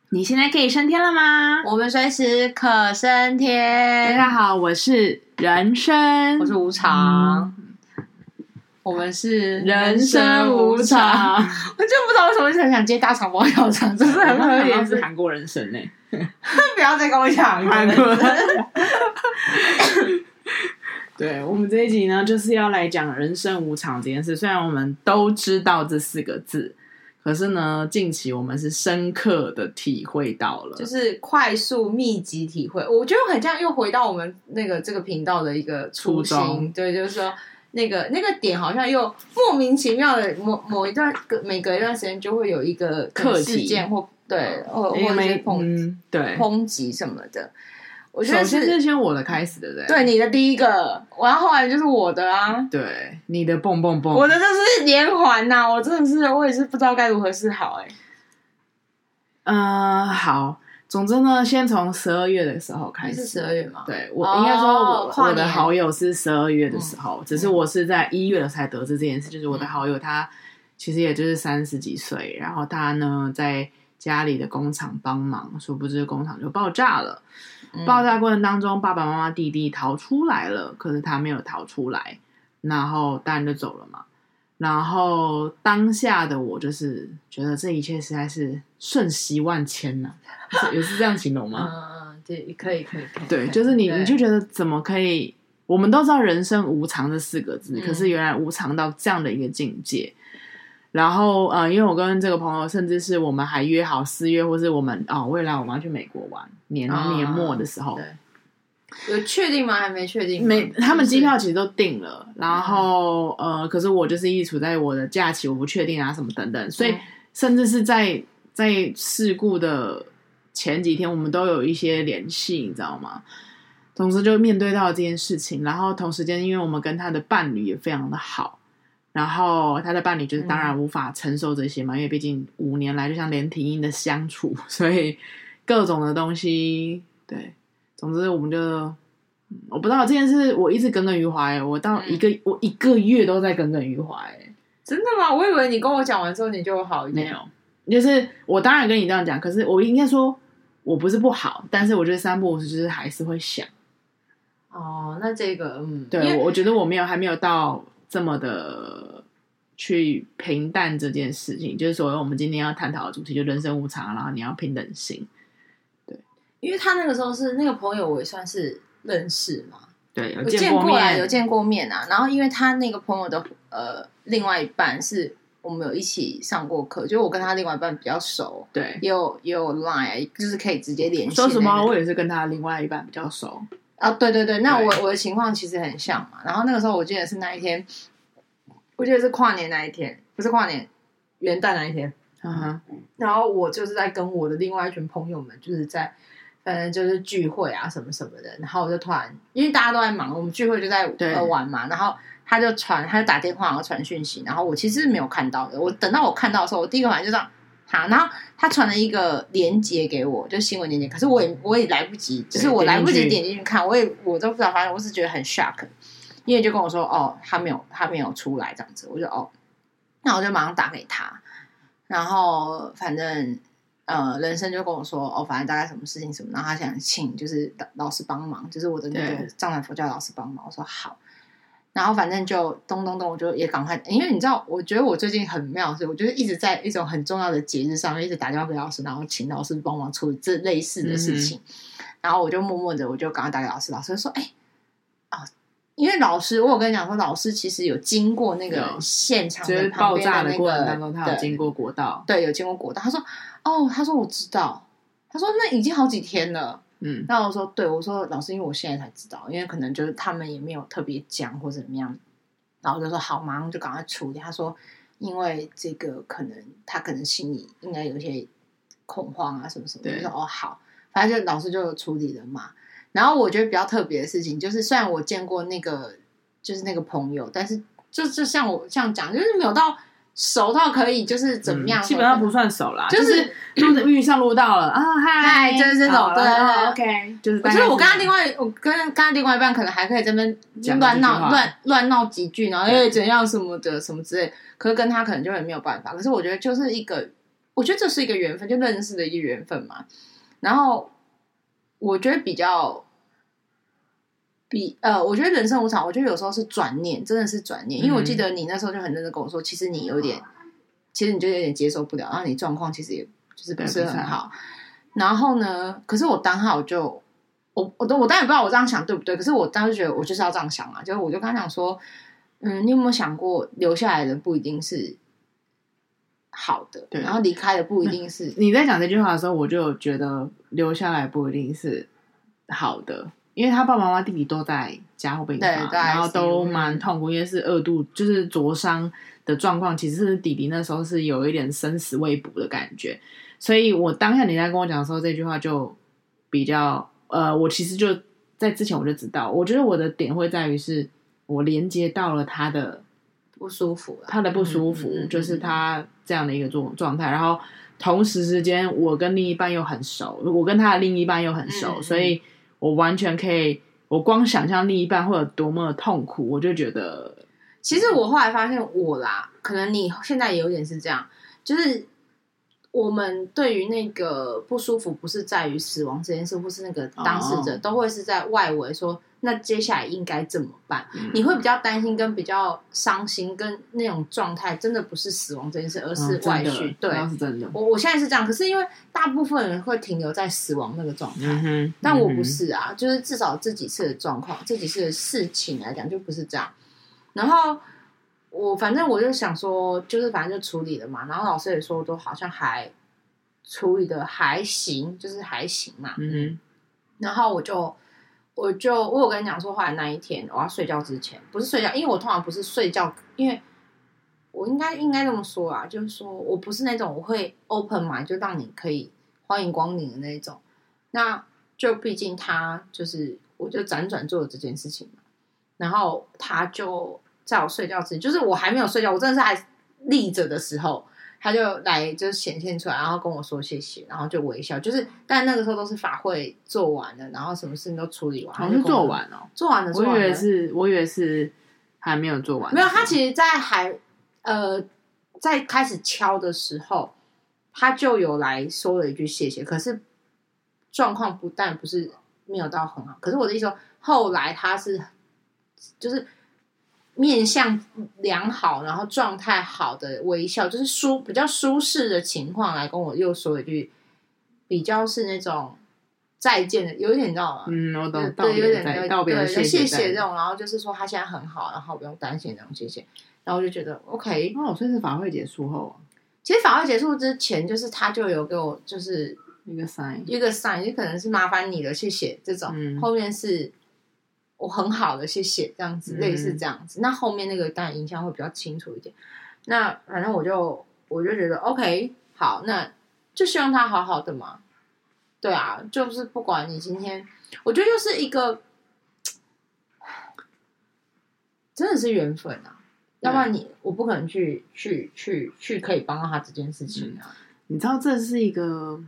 你现在可以升天了吗？ 我们随时可升天。 大家好，我是人生， 我是无常。我们是人生无常。 我就不知道为什么很想接大肠包小肠，这是很合理。 是韩国人生呢、 不要再跟我讲韩国人生。 对，我们这一集呢，就是要来讲人生无常这件事。虽然我们都知道这4个字，可是呢，近期我们是深刻的体会到了， 就是快速密集体会。我觉得很像又回到我们这个频道的一个初心。对，就是说那个点好像又莫名其妙的某一段每隔一段时间就会有一个课题事件或对或者是抨击什么的。我觉得首先是先我的开始，对不对？ 对，你的第一个，然后后来就是我的啊。 对，你的蹦蹦蹦， 我的就是连环呐，我真的是我也是不知道该如何是好好，总之呢，先从12月的时候开始。 是12月吗？ 对，我应该说我的好友是12月的时候，只是我是在1月才得知这件事。就是我的好友他其实也就是30几岁，然后他呢在家里的工厂帮忙，殊不知工厂就爆炸了。爆炸过程当中，爸爸妈妈弟弟逃出来了，可是他没有逃出来，然后当然就走了嘛。然后当下的我就是觉得这一切实在是瞬息万千呐、也是这样形容吗？ 对，可以。 对，就是你就觉得怎么可以？我们都知道人生无常这4个字，可是原来无常到这样的一个境界。然后因为我跟这个朋友，甚至是我们还约好4月，或是我们未来我们要去美国玩，年末的时候， 对，有确定吗？还没确定。 他们机票其实都订了，然后可是我就是一直处在我的假期，我不确定啊什么等等，所以甚至是在事故的前几天，我们都有一些联系，你知道吗？同时就面对到这件事情，然后同时间，因为我们跟他的伴侣也非常的好。然后他的伴侣就是当然无法承受这些嘛，因为毕竟5年来就像连体婴的相处，所以各种的东西，对，总之我们就我不知道这件事，我一直耿耿于怀，我到我一个月都在耿耿于怀。 真的吗？我以为你跟我讲完之后你就好一点。 没有，就是我当然跟你这样讲，可是我应该说我不是不好，但是我觉得3不5时就是还是会想。 那这个对，我觉得我还没有到这么的去平淡这件事情，就是所谓我们今天要探讨的主题，就人生无常，然后你要平等心。对， 因为他那个时候是那个朋友，我也算是认识嘛， 对，有见过面啊。然后因为他那个朋友的另外一半是我们有一起上过课，就我跟他另外一半比较熟， 对， 也有 Line， 就是可以直接联系。 说实话，我也是跟他另外一半比较熟。 对，那我的情况其实很像嘛。然后那个时候我记得是那一天，我记得是跨年那一天，不是跨年，元旦那一天。然后我就是在跟我的另外一群朋友们，就是在反正就是聚会啊什么什么的。然后我就突然，因为大家都在忙，我们聚会就在玩嘛。然后他就打电话，然后传讯息，然后我其实是没有看到的。我等到我看到的时候，我第一个反应就这样。然后他传了一个连结给我，就新闻连结，可是我也来不及，就是我来不及点进去看，我都不知道，反正我是觉得很 shock， 因为就跟我说他没有出来这样子，我就那我就马上打给他，然后反正人生就跟我说反正大概什么事情什么，然后他想请就是老师帮忙，就是我的那个藏传佛教老师帮忙，我说好。然后反正就咚，我就也赶快，因为你知道，我觉得我最近很妙，所以我就是一直在一种很重要的节日上面一直打电话给老师，然后请老师帮忙处理这类似的事情。然后我就默默的，我就赶快打给老师，老师说因为老师，我有跟你讲说，老师其实有经过那个现场的旁边的那个， 就是爆炸的过程当中，他有经过国道， 对，有经过国道。他说我知道，他说那已经好几天了。那我说对，我说老师，因为我现在才知道，因为可能就是他们也没有特别讲或者怎么样，然后我就说好，马上就赶快处理。他说因为这个他可能心里应该有一些恐慌啊什么什么，我就说好，反正就老师就处理了嘛。然后我觉得比较特别的事情就是，虽然我见过那个就是那个朋友，但是就像我这样讲，就是没有到熟到可以就是怎么样， 基本上不算熟啦，就是遇上路到了嗨， 就是这种对 ，OK， 就是。 我觉得我跟他另外一半可能还可以这边乱闹几句，然后怎样什么的什么之类，可是跟他可能就很没有办法。可是我觉得就是一个， 我觉得这是一个缘分，就认识的一个缘分嘛。然后我觉得我觉得人生无常，我觉得有时候是转念，真的是转念。因为我记得你那时候就很认真跟我说，其实你就有点接受不了，然后你状况其实也就是不是很好。然后呢，可是我当下我当然不知道我这样想对不对，可是我当时觉得我就是要这样想嘛，就是我就跟他讲说，你有没有想过留下来的不一定是好的，然后离开的不一定是。 你在讲这句话的时候，我就觉得留下来不一定是好的，因为他爸爸妈妈弟弟都在加护病房，然后都蛮痛苦，因为是2度就是灼伤的状况，其实是弟弟那时候是有一点生死未卜的感觉，所以我当下你在跟我讲的时候，这句话就比较我其实就在之前我就知道，我觉得我的点会在于是我连接到了他的不舒服， 他的不舒服，就是他这样的一个状态，然后同时之间我跟另一半又很熟，我跟他的另一半又很熟，所以我完全可以，我光想象另一半会有多么的痛苦，我就觉得， 其实我后来发现我啦，可能你现在也有点是这样，就是我们对于那个不舒服，不是在于死亡这件事，或是那个当事者，都会是在外围说，那接下来应该怎么办？你会比较担心，跟比较伤心，跟那种状态，真的不是死亡这件事，而是外续。对， 是真的。 我现在是这样，可是因为大部分人会停留在死亡那个状态，但我不是啊，就是至少这几次的状况，这几次的事情来讲，就不是这样。然后反正我就想说，就是反正就处理了嘛。然后老师也说，都好像还处理的还行，就是还行嘛。然后我有跟你讲说，后来那一天我要睡觉之前，不是睡觉，因为我通常不是睡觉，因为我应该这么说啊，就是说我不是那种我会 open mind 就让你可以欢迎光临的那种。那就毕竟他就是我就辗转做了这件事情嘛，然后他就在我睡觉之前，就是我还没有睡觉，我真的是还立着的时候，他就来就显现出来，然后跟我说谢谢，然后就微笑，就是但那个时候都是法会做完了，然后什么事情都处理完， 好像做完了， 做完了， 我以为是还没有做完， 没有，他其实在开始敲的时候，他就有来说了一句谢谢，可是状况不是没有到很好，可是我的意思说，后来他是就是面相良好，然后状态好的微笑，就是比较舒适的情况来跟我又说一句，比较是那种再见的，有一点你知道吗？ 我懂， 对，有点道别谢谢这种，然后就是说他现在很好，然后不用担心这种谢谢，然后我就觉得 OK。 所以是法会结束后， 其实法会结束之前，就是他就有给我就是一个 sign， 就可能是麻烦你了，谢谢这种，后面是我很好的，谢谢这样子，类似这样子。那后面那个当然印象会比较清楚一点。那反正我就觉得 OK， 好，那就希望他好好的嘛。对啊，就是不管你今天，我觉得就是一个真的是缘分啊，要不然我不可能去可以帮到他这件事情啊。 你知道这是一个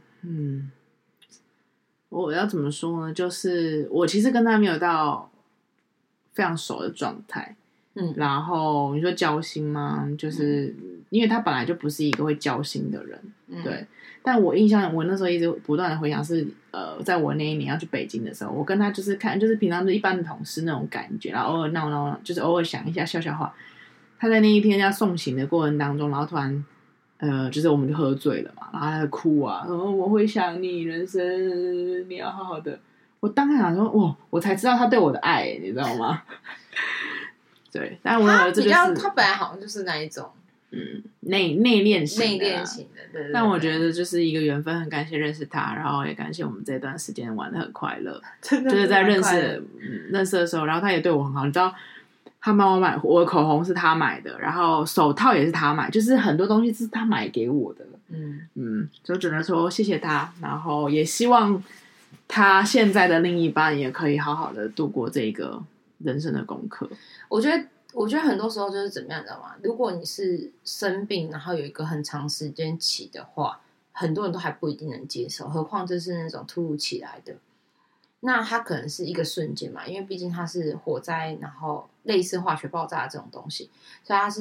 我要怎么说呢？就是我其实跟他没有到非常熟的状态，然后你说交心吗？就是因为他本来就不是一个会交心的人，对。但我印象，我那时候一直不断的回想是，在我那一年要去北京的时候，我跟他就是就是平常是一般的同事那种感觉，然后偶尔闹，就是偶尔想一下笑笑话。他在那一天要送行的过程当中，然后突然，就是我们就喝醉了嘛，然后他在哭啊，我会想你，人生你要好好的。我当时想说，哇，我才知道他对我的爱，你知道吗？对，但我这就是他本来好像就是那一种。 内敛型的，对。 但我觉得就是一个缘分，很感谢认识他，然后也感谢我们这段时间玩得很快乐， 真的就是在认识的时候，然后他也对我很好，你知道，他帮我买我的口红是他买的，然后手套也是他买，就是很多东西是他买给我的，就只能说谢谢他，然后也希望他现在的另一半也可以好好的度过这个人生的功课。 我觉得很多时候就是怎么样，知道吗？如果你是生病，然后有一个很长时间期的话，很多人都还不一定能接受，何况这是那种突如其来的。那它可能是一个瞬间嘛，因为毕竟它是火灾，然后类似化学爆炸这种东西，所以它是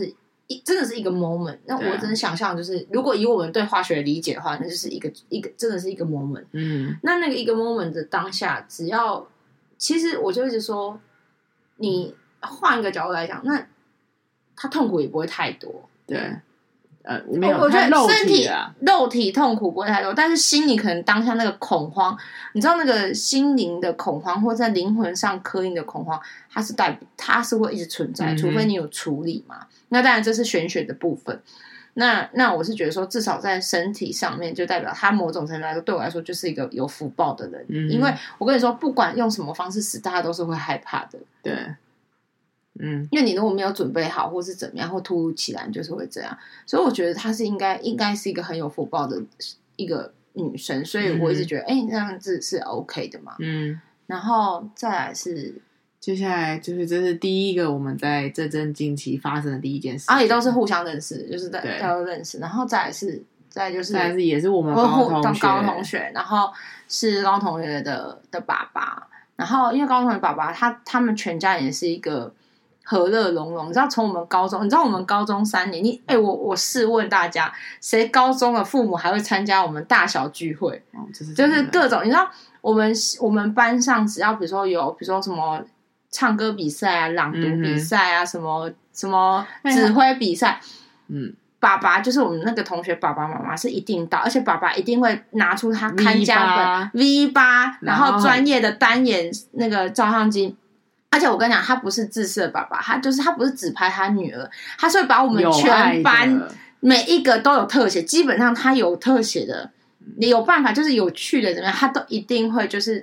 真的是一个 moment。那我只能想象，就是如果以我们对化学的理解的话，那就是一个真的是一个 moment。那个一个 moment 的当下，只要其实我就一直说，你换一个角度来讲，那他痛苦也不会太多。 对。没有， 我觉得身体啊， 肉体痛苦不会太多，但是心里可能当下那个恐慌，你知道那个心灵的恐慌，或在灵魂上刻印的恐慌，它是会一直存在，除非你有处理嘛。那当然这是玄学的部分。那我是觉得说，至少在身体上面，就代表他某种程度来说，对我来说就是一个有福报的人。因为我跟你说，不管用什么方式死，大家都是会害怕的。 对。 因为你如果没有准备好，或是怎么样，或突如其来，就是会这样。所以我觉得她是应该是一个很有福报的一个女生，所以我一直觉得，那样子是 OK 的嘛。然后再来是， 接下来就是这是第一个我们在这阵近期发生的第一件事， 也都是互相认识，就是大家都认识。然后再来就是也是我们高中同学，然后是高中同学的爸爸。然后因为高中同学爸爸他们全家也是一个和乐融融，你知道从我们高中，你知道我们高中3年，我试问大家，谁高中的父母还会参加我们大小聚会？就是各种，你知道我们班上只要比如说什么唱歌比赛啊、朗读比赛啊、什么指挥比赛，爸爸就是我们那个同学爸爸妈妈是一定到，而且爸爸一定会拿出他看家本 V8， 然后专业的单眼那个照相机。而且我跟你讲，他不是自私的爸爸，他不是只拍他女儿，他是会把我们全班每一个都有特写，基本上他有特写的，你有办法就是有趣的怎么样，他都一定会就是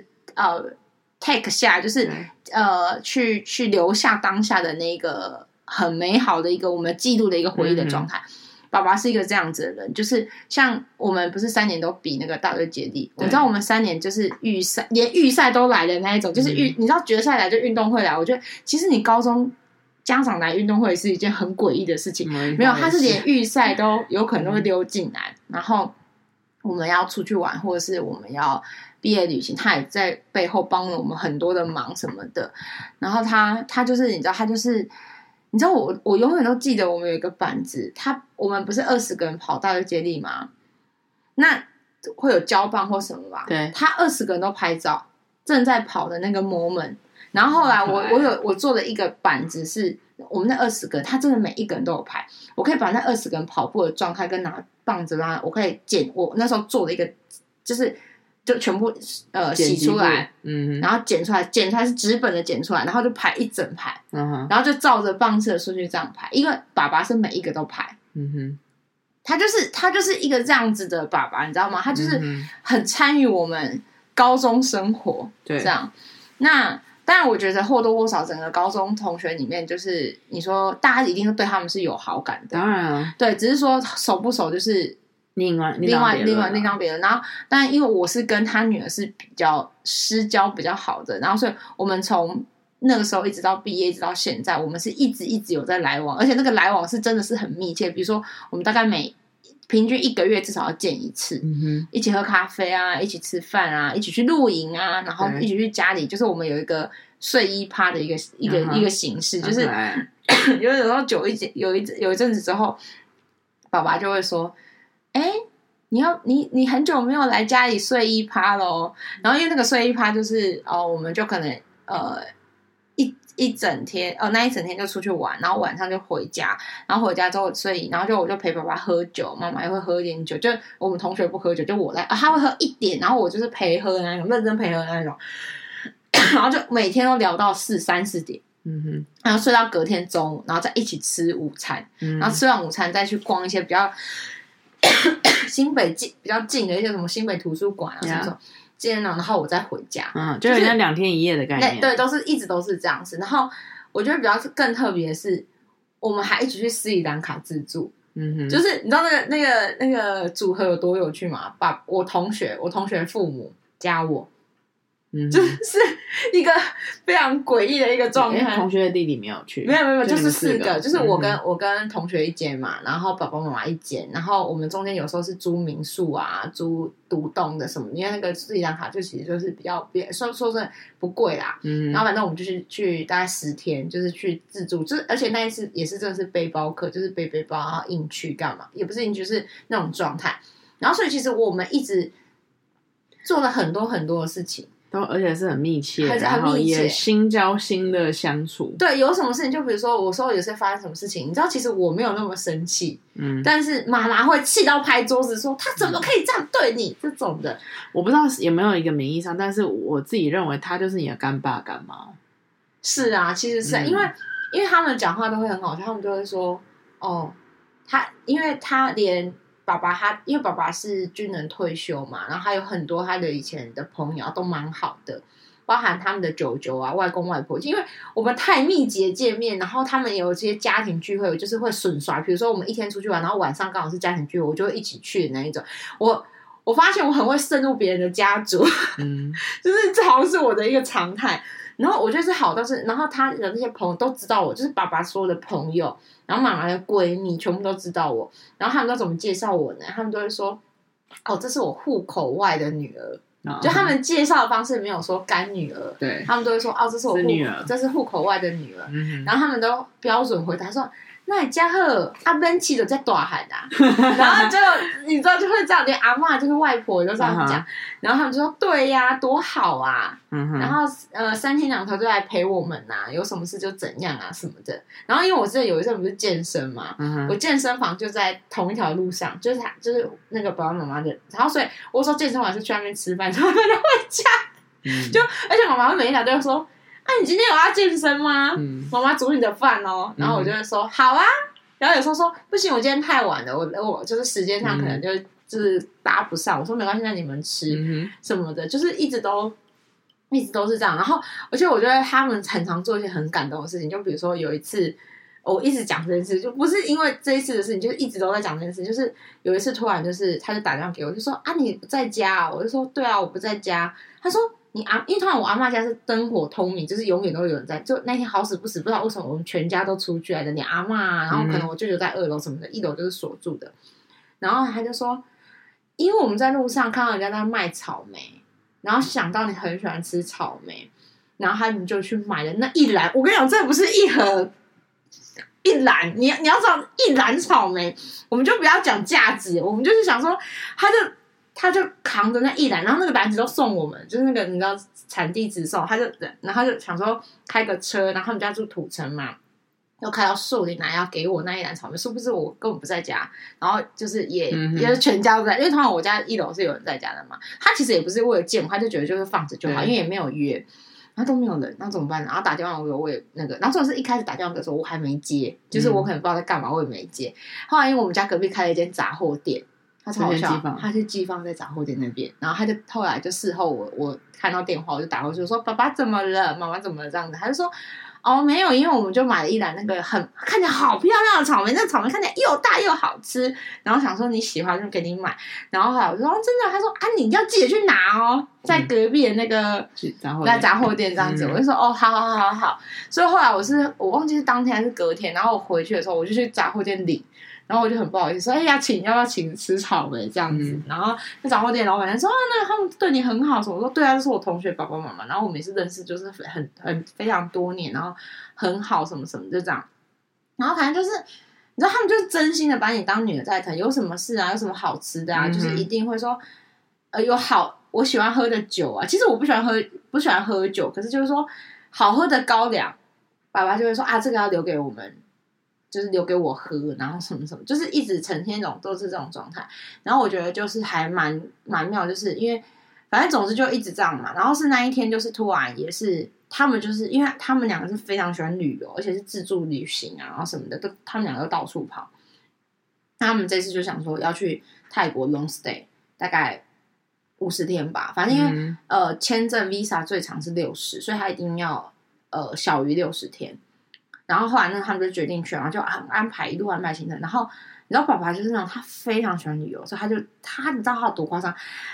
take 下，就是去留下当下的那个很美好的一个我们记录的一个回忆的状态。爸爸是一个这样子的人，就是像我们不是3年都比那个大队接力，我知道我们3年就是预赛，连预赛都来的那一种，就是你知道决赛来就运动会来。我觉得其实你高中家长来运动会是一件很诡异的事情，没有，他是连预赛都有可能都会溜进来，然后我们要出去玩，或者是我们要毕业旅行，他也在背后帮了我们很多的忙什么的。然后他就是你知道，他就是你知道我永远都记得我们有一个板子，我们不是20个人跑大队接力吗？那会有交棒或什么吧？ 对， 他20个人都拍照，正在跑的那个 moment。然后后来我做了一个板子，是我们那20个人，他真的每一个人都有拍。我可以把那20个人跑步的状态跟拿棒子啦，我可以我那时候做了一个，就全部洗出来，然后剪出来是纸本的剪出来，然后就排一整排，然后就照着棒次的顺序这样排，因为爸爸是每一个都排，他就是一个这样子的爸爸，你知道吗？他就是很参与我们高中生活，这样。那当然，我觉得或多或少整个高中同学里面，就是你说大家一定对他们是有好感的， 当然啊， 对，只是说熟不熟就是另外别人。然后，当然因为我是跟他女儿是比较私交比较好的，然后所以我们从那个时候一直到毕业，一直到现在，我们是一直有在来往，而且那个来往是真的是很密切。比如说，我们大概平均1个月至少要见一次，一起喝咖啡啊，一起吃饭啊，一起去露营啊，然后一起去家里，就是我们有一个睡衣趴的一个形式，就是有时候有一阵子之后，爸爸就会说：“你很久没有来家里睡衣趴咯。”然后因为那个睡衣趴就是我们就可能一整天那一整天就出去玩，然后晚上就回家，然后回家之后睡，然后我就陪爸爸喝酒，妈妈也会喝一点酒，就我们同学不喝酒，就我来他会喝一点，然后我就是陪喝的那种，认真陪喝的那种，然后就每天都聊到3、4点，然后睡到隔天中午，然后再一起吃午餐，然后吃完午餐再去逛一些比较新北比较近的一些什么新北图书馆啊什么然后我再回家， 就有点2天1夜的概念， 对，一直都是这样子。然后我觉得比较更特别的是，我们还一起去斯里兰卡自助，就是你知道那个组合有多有趣吗？我同学父母加我， 就是一个非常诡异的一个状态。 同学的弟弟没有去？ 没有，就是4个，就是我跟同学一间嘛，然后爸爸妈妈一间，然后我们中间有时候是租民宿啊，租独栋的什么，因为那个斯里兰卡就其实就是比较说真的不贵啦。然后反正我们就是去大概10天，就是去自助，就是而且那一次也是真的是背包客，就是背包然后硬去干嘛，也不是硬去，就是那种状态。然后所以其实我们一直做了很多很多的事情。 而且是很密切，然后也心交心的相处。 对，有什么事情，就比如说我说有些发生什么事情，你知道，其实我没有那么生气，但是妈妈会气到拍桌子说，他怎么可以这样对你？这种的， 我不知道有没有一个名义上，但是我自己认为他就是你的干爸干妈。 是啊，其实是因为他们讲话都会很好笑，他们就会说，哦，因为他连。爸爸因为爸爸是军人退休嘛，然后还有很多他的以前的朋友都蛮好的，包含他们的舅舅啊、外公外婆，因为我们太密集见面，然后他们有一些家庭聚会，就是会损耍，比如说我们一天出去玩，然后晚上刚好是家庭聚会，我就会一起去的那一种。我发现我很会渗入别人的家族，就是这好像是我的一个常态。然后我觉得是好，但是然后他的那些朋友都知道我，就是爸爸所有的朋友，然后妈妈的闺蜜全部都知道我，然后他们都怎么介绍我呢？他们都会说，哦，这是我户口外的女儿。就他们介绍的方式没有说干女儿， 对， 他们都会说，哦，这是我女儿，这是户口外的女儿。然后他们都标准回答说，那家伙阿奔起的在大海的，然后就你知道就会这样，连阿嬷就是外婆都这样讲，然后他们就说对呀，多好啊，然后3天2头就来陪我们呐，有什么事就怎样啊什么的。然后因为我之前有一阵不是健身嘛，我健身房就在同一条路上，就是那个爸爸妈妈的，然后所以我说健身房是去那边吃饭，然后就回家，就而且妈妈会每一条都会说。你今天有要健身吗？妈妈煮你的饭哦，然后我就会说好啊，然后有时候说不行，我今天太晚了，我就是时间上可能就是搭不上，我说没关系，那你们吃什么的，就是一直都是这样。然后而且我觉得他们很常做一些很感动的事情，就比如说有一次我一直讲这件事，就不是因为这一次的事情，就是一直都在讲这件事。就是有一次突然就是他就打电话给我，就说啊你不在家啊，我就说对啊我不在家，他说。因为通常我阿嬷家是灯火通明，就是永远都有人在。就那天好死不死，不知道为什么我们全家都出去来的，连阿嬷啊，然后可能我舅舅在2楼什么的，1楼就是锁住的。然后他就说，因为我们在路上看到人家在卖草莓，然后想到你很喜欢吃草莓，然后他们就去买了那一篮。我跟你讲，这不是一盒一篮，你要知道一篮草莓，我们就不要讲价值，我们就是想说，他就扛着那一篮，然后那个篮子都送我们，就是那个你知道产地直送，然后他就想说开个车，然后他们家住土城嘛，又开到树林来要给我那一篮草莓，殊不知我根本不在家，然后就是也是全家都在，因为通常我家1楼是有人在家的嘛，他其实也不是为了见我，他就觉得就是放着就好，因为也没有约。然后都没有人，那怎么办呢？然后打电话我也那个，然后这种是一开始打电话的时候我还没接，就是我可能不知道在干嘛，我也没接。后来因为我们家隔壁开了一间杂货店。他超好笑，他是寄放在杂货店那边，然后他就后来就事后我看到电话，我就打过去说爸爸怎么了，妈妈怎么了这样子，他就说哦没有，因为我们就买了一篮那个看起来好漂亮的草莓，那草莓看起来又大又好吃，然后想说你喜欢就给你买，然后后来我就说、哦、真的，他说啊你要记得去拿哦，在隔壁的那个杂货店这样子，我就说哦好，所以后来我忘记是当天还是隔天，然后我回去的时候我就去杂货店领。然后我就很不好意思说，哎要不要请吃草莓这样子？然后那杂货店老板娘说啊，那他们对你很好什么？我说对啊，这是我同学爸爸妈妈，然后我们也是认识，就是很非常多年，然后很好什么什么就这样。然后反正就是你知道，他们就是真心的把你当女儿在疼，有什么事啊，有什么好吃的啊，就是一定会说，有好我喜欢喝的酒啊，其实我不喜欢喝酒，可是就是说好喝的高粱，爸爸就会说啊，这个要留给我们。就是留给我喝，然后什么什么，就是一直呈现都是这种状态。然后我觉得就是还蛮妙，就是因为反正总之就一直这样嘛。然后是那一天，就是突然也是他们就是因为他们2个是非常喜欢旅游，而且是自助旅行啊，然后什么的都他们2个都到处跑。那他们这次就想说要去泰国 long stay， 大概50天吧。反正因为签证 visa 最长是60，所以他一定要小于60天。然后后来呢，他们就决定去，然后就一路安排行程。然后你知道，爸爸就是那种他非常喜欢旅游，所以他你知道他有多夸张？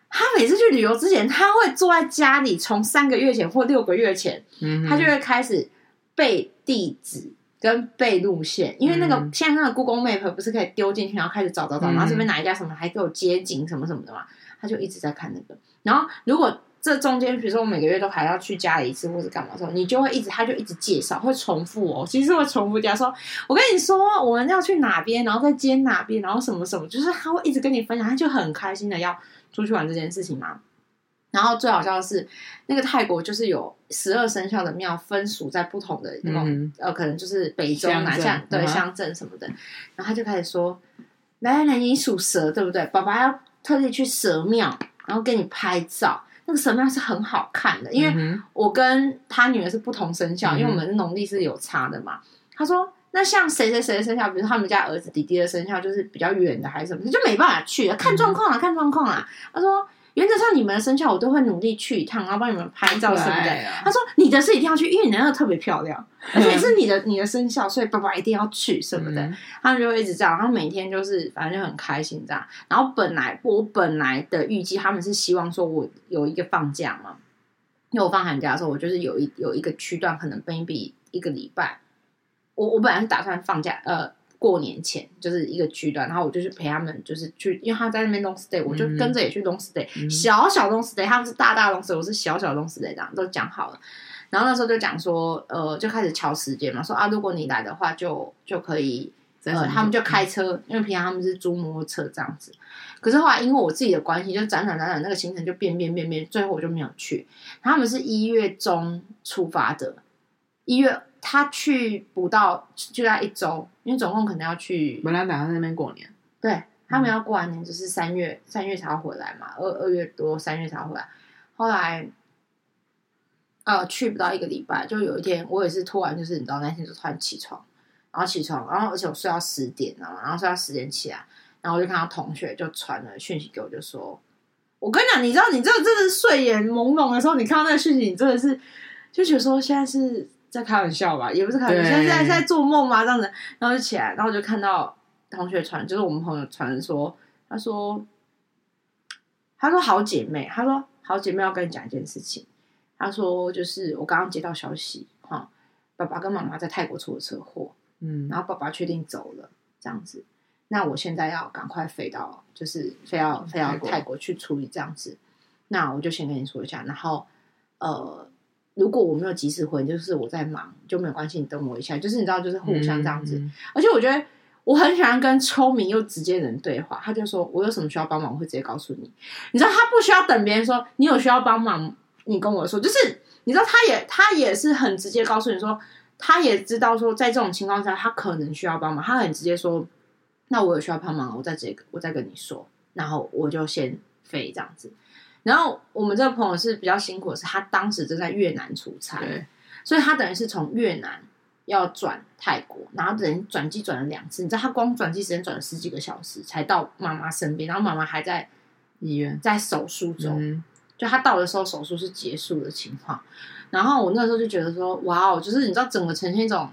他每次去旅游之前，他会坐在家里，从3个月前或6个月前，他就会开始背地址跟背路线，因为那个现在那个 Google Map 不是可以丢进去，然后开始找，然后这边哪一家什么还给我街景什么什么的嘛，他就一直在看那个。然后如果这中间，比如说我每个月都还要去家里一次，或是干嘛的时候，你就会他就一直介绍，会重复哦，其实会重复讲说，我跟你说我们要去哪边，然后再接哪边，然后什么什么，就是他会一直跟你分享，他就很开心的要出去玩这件事情嘛。然后最好笑的是，那个泰国就是有12生肖的庙分属在不同的那种可能就是北州哪像对乡镇什么的，然后他就开始说，来，你属蛇对不对？爸爸要特地去蛇庙，然后给你拍照。那个蛇庙是很好看的，因为我跟他女儿是不同生肖，因为我们农历是有差的嘛。他说，那像谁谁谁的生肖，比如说他们家儿子弟弟的生肖就是比较远的还是什么，就没办法去，看状况啦，看状况啦。他说，原则上你们的生肖我都会努力去一趟，然后帮你们拍照什么的。他说你的是一定要去，因为你的那个特别漂亮，而且是你的生肖，所以爸爸一定要去什么的。他们就会一直这样，然后每天就是反正就很开心这样。然后我本来的预计他们是希望说我有一个放假嘛，因为我放寒假的时候，我就是有一个区段可能 maybe 1个礼拜，我本来是打算放假过年前就是一个区段，然后我就去陪他们，就是去，因为他在那边 long stay， 我就跟着也去 long stay，小小 long stay， 他们是大 long stay， 我是小小 long stay， 这样都讲好了。然后那时候就讲说，就开始敲时间嘛，说啊，如果你来的话就可以，他们就开车，因为平常他们是租摩托车这样子。可是后来因为我自己的关系，就辗转那个行程就变，最后我就没有去。他们是1月中出发的，1月。他去不到就在1周，因为总共可能要去。 本来打算在那边过年， 对他们要过完年，只是3月才要回来嘛，2月多3月才要回来。后来去不到1个礼拜，就有一天我也是突然就是你知道那天就突然起床，然后而且我睡到10点，然后睡到10点起来，然后我就看到同学就传了讯息给我，就说：“我跟你讲，你知道你这个真的是睡眼朦胧的时候，你看到那个讯息，你真的是就觉得说现在是。”在开玩笑吧，也不是开玩笑，现在是在做梦嘛，这样子，然后就起来，然后我就看到同学传，就是我们朋友传说，他说好姐妹，他说好姐妹要跟你讲一件事情，他说就是我刚刚接到消息哈，爸爸跟妈妈在泰国出了车祸，然后爸爸确定走了这样子，那我现在要赶快飞到泰国去处理这样子，那我就先跟你说一下，然后如果我没有及时回，就是我在忙就没有关系，你等我一下，就是你知道，就是互相这样子。而且我觉得我很喜欢跟聪明又直接的人对话。他就说我有什么需要帮忙，我会直接告诉你。你知道他不需要等别人说你有需要帮忙，你跟我说，就是你知道他也是很直接告诉你说，他也知道说在这种情况下他可能需要帮忙，他很直接说，那我有需要帮忙，我再跟你说，然后我就先飞这样子。然后我们这个朋友是比较辛苦的是，他当时正在越南出差，所以他等于是从越南要转泰国，然后等于转机转了2次。你知道他光转机时间转了10几个小时才到妈妈身边，然后妈妈还在医院在手术中，就他到的时候手术是结束的情况。然后我那时候就觉得说，哇哦，就是你知道整个呈现一种，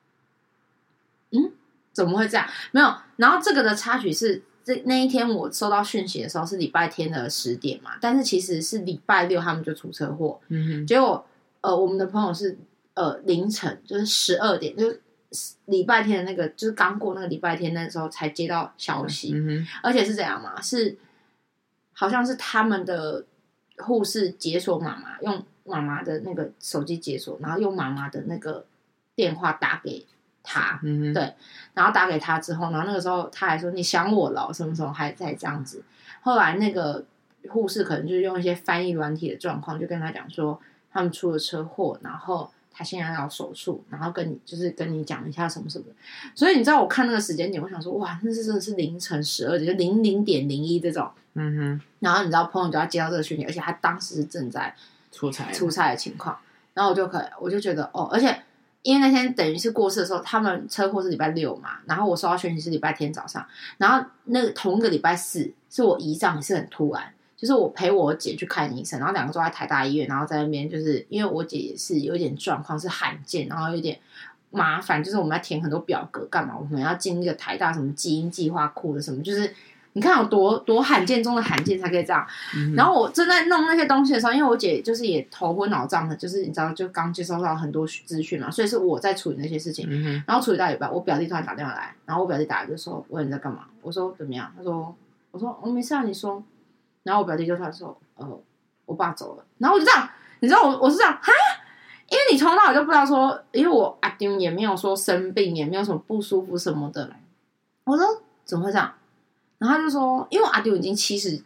怎么会这样？没有。然后这个的插曲是。那一天我收到讯息的时候是礼拜天的10点嘛，但是其实是礼拜6他们就出车祸，结果我们的朋友是凌晨就是12点，就是礼拜天的那个就是刚过那个礼拜天那时候才接到消息，而且是怎样嘛？是好像是他们的护士解锁妈妈，用妈妈的那个手机解锁，然后用妈妈的那个电话打给他，对，然后打给他之后，然后那个时候他还说你想我了，什么时候还在这样子。后来那个护士可能就是用一些翻译软体的状况，就跟他讲说他们出了车祸，然后他现在要手术，然后跟你讲一下什么什么的。所以你知道我看那个时间点，我想说哇，那是真的是凌晨12点，就00.01这种，然后你知道朋友就要接到这个讯息，而且他当时是正在出差的情况，然后我就觉得而且。因为那天等于是过世的时候，他们车祸是礼拜6嘛，然后我收到讯息是礼拜天早上，然后那个同一个礼拜4是我姨丈，也是很突然，就是我陪我姐去看医生，然后2个都在台大医院，然后在那边就是因为我姐也是有点状况是罕见，然后有点麻烦，就是我们要填很多表格干嘛，我们要进那个台大什么基因计划库的什么，就是你看有多罕见中的罕见才可以这样。然后我正在弄那些东西的时候，因为我姐就是也头昏脑胀的，就是你知道就刚接收到很多资讯嘛，所以是我在处理那些事情。然后处理到一半，我表弟突然打电话来，然后我表弟打来就说问你在干嘛，我说怎么样，我说我没事啊，你说。然后我表弟就突然说我爸走了，然后我就这样，你知道我是这样哈，因为你从头到尾就不知道说，因为我阿丁也没有说生病，也没有什么不舒服什么的。我说怎么会这样？然后他就说，因为我阿丁已经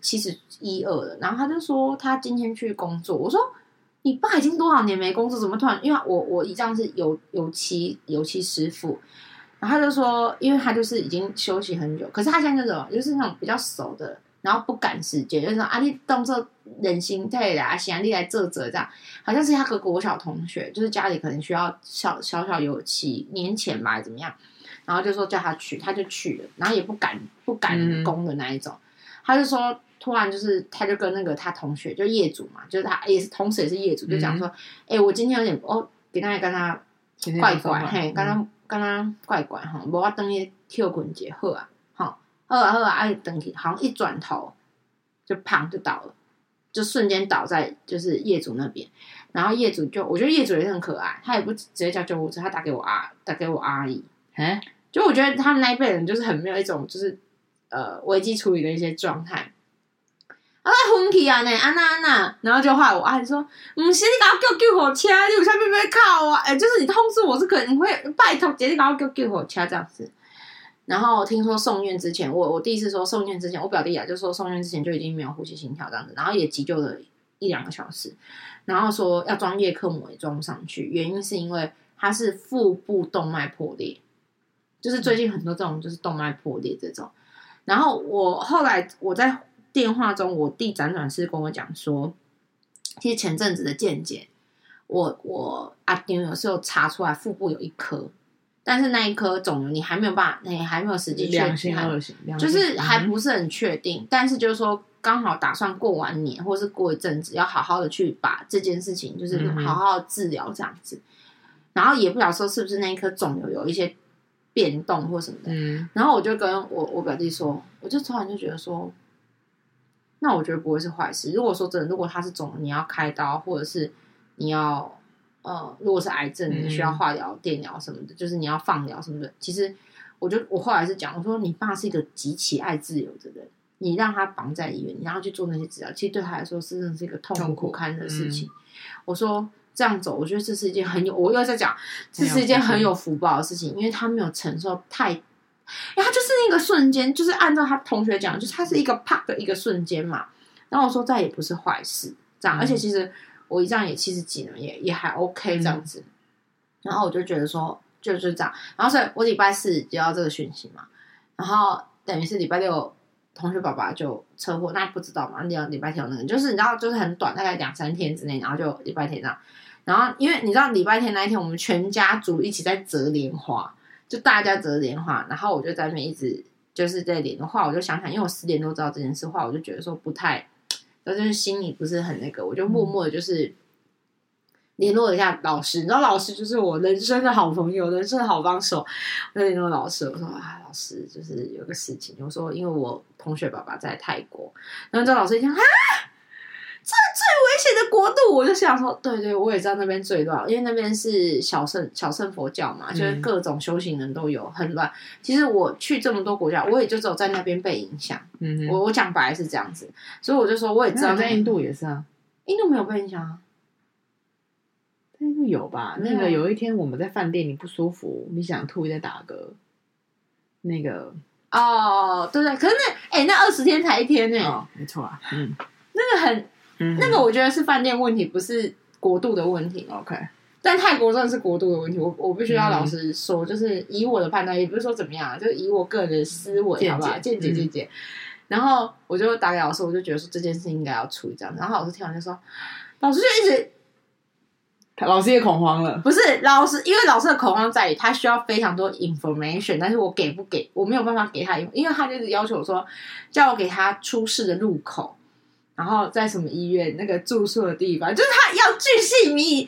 71、72了，然后他就说他今天去工作。我说你爸已经多少年没工作，怎么突然？因为我姨丈是油漆师傅，然后他就说，因为他就是已经休息很久，可是他现在就是那种比较熟的。然后不赶时间，就是说啊，你动作忍心态啦，想你来这这样，好像是他个国小同学，就是家里可能需要小油漆，年前吧，怎么样？然后就说叫他去，他就去了，然后也不赶工的那一种。他就说，突然就是他就跟那个他同学，就业主嘛，就是他也是同时也是业主，就讲说，我今天有点跟他怪怪，嘿，跟他怪怪哈，无我等于跳滚节好啊。好啊，等起好像一转头就砰就倒了，就瞬间倒在就是业主那边。然后业主我觉得业主也是很可爱，他也不直接叫救护车，他打给我阿姨。就我觉得他们那一辈人就是很没有一种就是危机处理的一些状态。昏去啊呢，安娜，然后就后来我阿姨说，不是你给我叫救护车，你有啥必须靠啊？就是你通知我是可能会拜托姐，你给我叫救护车这样子。然后听说送院之前，我第一次说送院之前，我表弟就说送院之前就已经没有呼吸心跳这样子，然后也急救了1-2个小时，然后说要装叶克膜也装不上去，原因是因为他是腹部动脉破裂，就是最近很多这种就是动脉破裂这种。然后后来我在电话中，我弟辗转是跟我讲说，其实前阵子的健检，我阿丁有时候查出来腹部有1颗。但是那一颗肿瘤你还没有办法，你还没有实际确定，就是还不是很确定。但是就是说，刚好打算过完年或是过一阵子，要好好的去把这件事情，就是好好的治疗这样子。然后也不晓得说是不是那一颗肿瘤有一些变动或什么的。然后我就跟我表弟说，我就突然就觉得说，那我觉得不会是坏事。如果说真的，如果它是肿瘤，你要开刀，或者是你要。如果是癌症，你需要化疗、电疗什么的，就是你要放疗什么的。其实，我后来是讲，我说你爸是一个极其爱自由的人，你让他绑在医院，你让他去做那些治疗，其实对他来说真的是一个痛苦不堪的事情。我说这样走，我觉得这是一件我又在讲，这是一件很有福报的事情，因为他没有承受因为他就是那个瞬间，就是按照他同学讲，就是他是一个啪的一个瞬间嘛。然后我说这也不是坏事，这样，而且其实。我姨丈也70几了，也还 OK 这样子。然后我就觉得说，就是这样。然后所以我礼拜4接到这个讯息嘛，然后等于是礼拜6同学爸爸就车祸，那不知道嘛？礼拜天有那个，就是你知道，就是很短，大概2-3天之内，然后就礼拜天这样。然后因为你知道礼拜天那一天，我们全家族一起在折莲花，就大家折莲花，然后我就在那边一直就是在连的话，我就想，因为我10点都知道这件事话，我就觉得说不太。就是心里不是很那个，我就默默的就是联络一下老师，你知道老师就是我人生的好朋友，人生的好帮手。我就联络老师，我说老师就是有个事情，我说因为我同学爸爸在泰国，然后这老师一讲这最危险的国度，我就想说，对，我也知道那边最乱，因为那边是小乘佛教嘛，就是各种修行人都有，很乱。其实我去这么多国家，我也就只有在那边被影响。我讲白是这样子，所以我就说我也知道， 在印度也是啊， 印度没有被影响啊， 印度有吧？那个有一天我们在饭店，你不舒服，你想吐，再打嗝，那个对，可是那20天才1天呢， 没错啊， 那个很。那个我觉得是饭店问题，不是国度的问题。 OK， 但泰国真的是国度的问题。我必须要老实说，就是以我的判断，也不是说怎么样，就是以我个人的思维，好不好？见解。然后我就打给老师，我就觉得说这件事应该要处理这样。然后老师听完就说，老师就一直， 老师也恐慌了。 不是老师，因为老师的恐慌在于他需要非常多 information， 但是我给不给，我没有办法给他，因为他就是要求说，叫我给他出示的入口。然后在什么医院那个住宿的地方，就是他要巨细靡遗，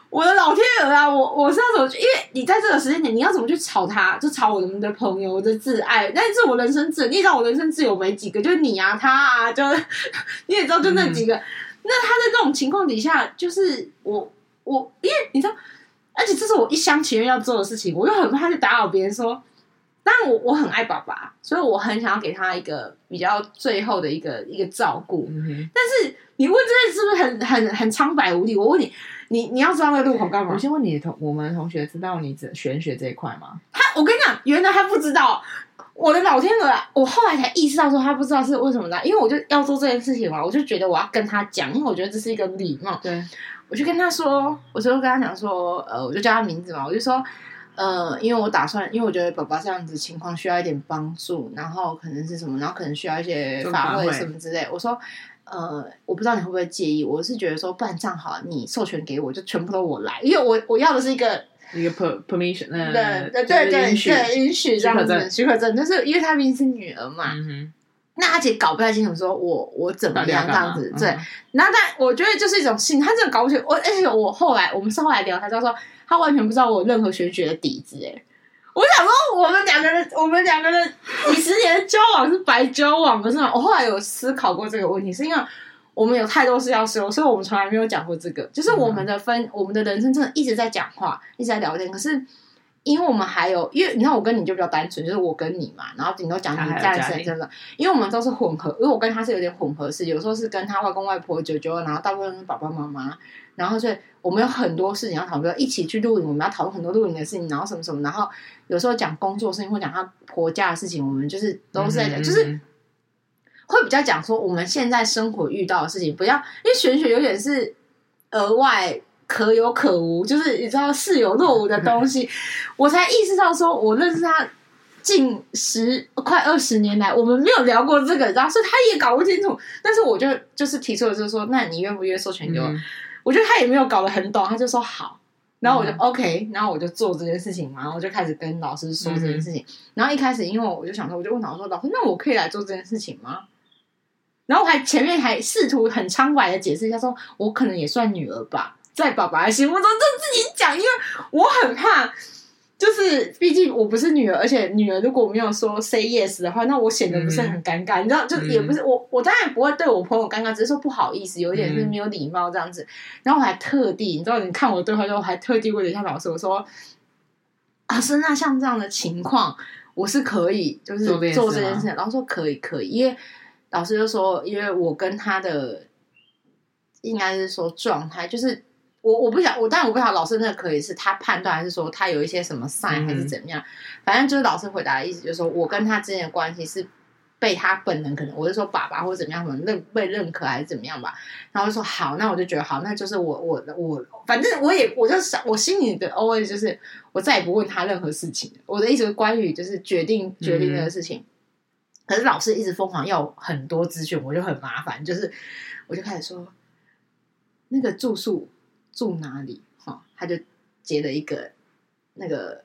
我的老天鹅啊！我是要怎么去？因为你在这个时间点，你要怎么去吵他？就吵我的朋友，我的挚爱。但是我人生挚，你也知道我人生挚友没几个，就是你啊，他啊，就你也知道，就那几个。那他在这种情况底下，就是我，因为你知道，而且这是我一厢情愿要做的事情，我又很怕去打扰别人说。当然我很爱爸爸，所以我很想要给他一个比较最后的一个照顾。但是你问这件事是不是很苍白无力？我问你。你要知道那个路口干嘛？ 我先问你我们同学知道你玄学这一块吗？ 我跟你讲，原来他不知道。我的老天鹅啊！我后来才意识到说他不知道是为什么呢？因为我就要做这件事情嘛，我就觉得我要跟他讲，因为我觉得这是一个礼貌。 对， 我就跟他说，我就跟他讲说，我就叫他名字嘛，我就说，因为我打算，因为我觉得爸爸这样子情况需要一点帮助，然后可能是什么，然后可能需要一些法会什么之类。我说。我不知道你会不会介意，我是觉得说，不然这样好了，你授权给我，就全部都我来，因为我要的是一个 permission， 对，允许这样子，许可证，就是因为她毕竟是女儿嘛，那而且搞不太清楚说我怎么样这样子，对，然后但我觉得就是一种信，他真的搞不清楚，而且我们是后来聊才知道说，他完全不知道我任何玄学的底子，我想说，我们两个人几十年的交往是白交往的，是吗？我后来有思考过这个问题，是因为我们有太多事要说，所以我们从来没有讲过这个。就是我们的人生真的一直在讲话，一直在聊天。可是因为我们还有，因为你看我跟你就比较单纯，就是我跟你嘛，然后顶多讲你战神真的，因为我们都是混合，因为我跟他是有点混合式，有时候是跟他外公外婆、舅舅，然后大部分是爸爸妈妈，然后所以我们有很多事情要讨论，一起去露营，我们要讨论很多露营的事情，然后什么什么，然后有时候讲工作事情或讲他婆家的事情，我们就是都是在讲，就是会比较讲说我们现在生活遇到的事情，不要因为玄学有点是额外可有可无，就是你知道似有若无的东西，我才意识到说我认识他近快20年来，我们没有聊过这个，然后所以他也搞不清楚，但是我就是提出了，就是说，那你愿不愿意授权给我？我觉得他也没有搞得很懂，他就说好，然后我就 OK， 然后我就做这件事情嘛，然后我就开始跟老师说这件事情。然后一开始，因为我就想说，我就问老师说：“老师，那我可以来做这件事情吗？”然后我前面还试图很苍白的解释一下，说我可能也算女儿吧，在爸爸的心目中就自己讲，因为我很怕。就是毕竟我不是女儿，而且女儿如果没有说 say yes 的话，那我显得不是很尴尬，你知道，就也不是我当然不会对我朋友尴尬，只是说不好意思，有一点是没有礼貌这样子。然后我还特地，你知道，你看我的对话之后，我还特地问了一下老师，我说：“老师，那像这样的情况，我是可以就是做这件事情。”然后说可以，因为老师就说，因为我跟他的应该是说状态就是。我不想，当然我不晓得老师那个可以是他判断，还是说他有一些什么 sign 还是怎么样，反正就是老师回答的意思，就是说我跟他之间的关系是被他本人可能我是说爸爸或者怎么样，可能被认可还是怎么样吧，然后就说好，那我就觉得好，那就是我反正我就想我心里的 always 就是我再也不问他任何事情，我的意思是关于就是决定的事情，可是老师一直疯狂要很多资讯，我就很麻烦，就是我就开始说那个住宿。住哪里？他就截了一个那个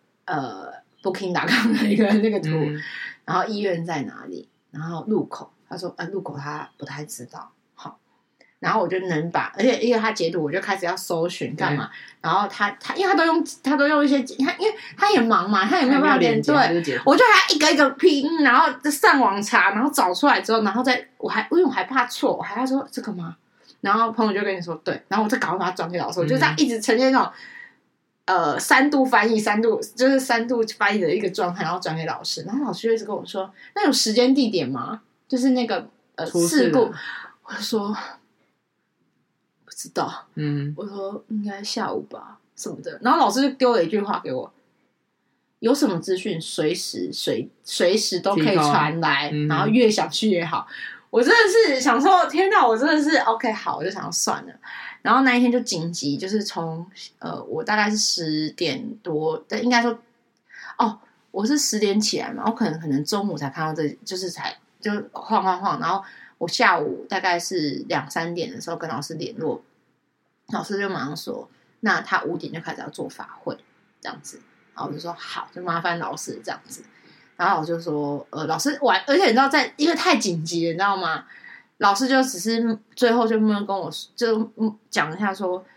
Booking.com 的一个那个图，然后医院在哪里？然后路口，他说路口他不太知道。好，然后我就能把，而且因为他截图，我就开始要搜寻干嘛？然后他因为他都用一些，因为他也忙嘛，他也没有办法连对，我就还一个一个拼，然后上网查，然后找出来之后，然后因为我还怕错，我还要说这个吗？然后朋友就跟你说对，然后我再赶快把它转给老师，我就这样一直呈现那种3度翻译3度翻译的一个状态，然后转给老师，然后老师就一直跟我说，那有时间地点吗？就是那个事故，我就说不知道，我说应该下午吧什么的，然后老师就丢了一句话给我，有什么资讯随时都可以传来，然后越想去越好。我真的是想说，天哪！我真的是 OK 好，我就想要算了。然后那一天就紧急，就是从我大概是10点多，但应该说我是10点起来嘛，我可能中午才看到这，就是才就晃，然后我下午大概是2、3点的时候跟老师联络，老师就马上说，那他5点就开始要做法会这样子，然后我就说好，就麻烦老师这样子。然后我就说，老师而且你知道因为太紧急了，你知道吗？老师就只是最后就跟我就讲一下说，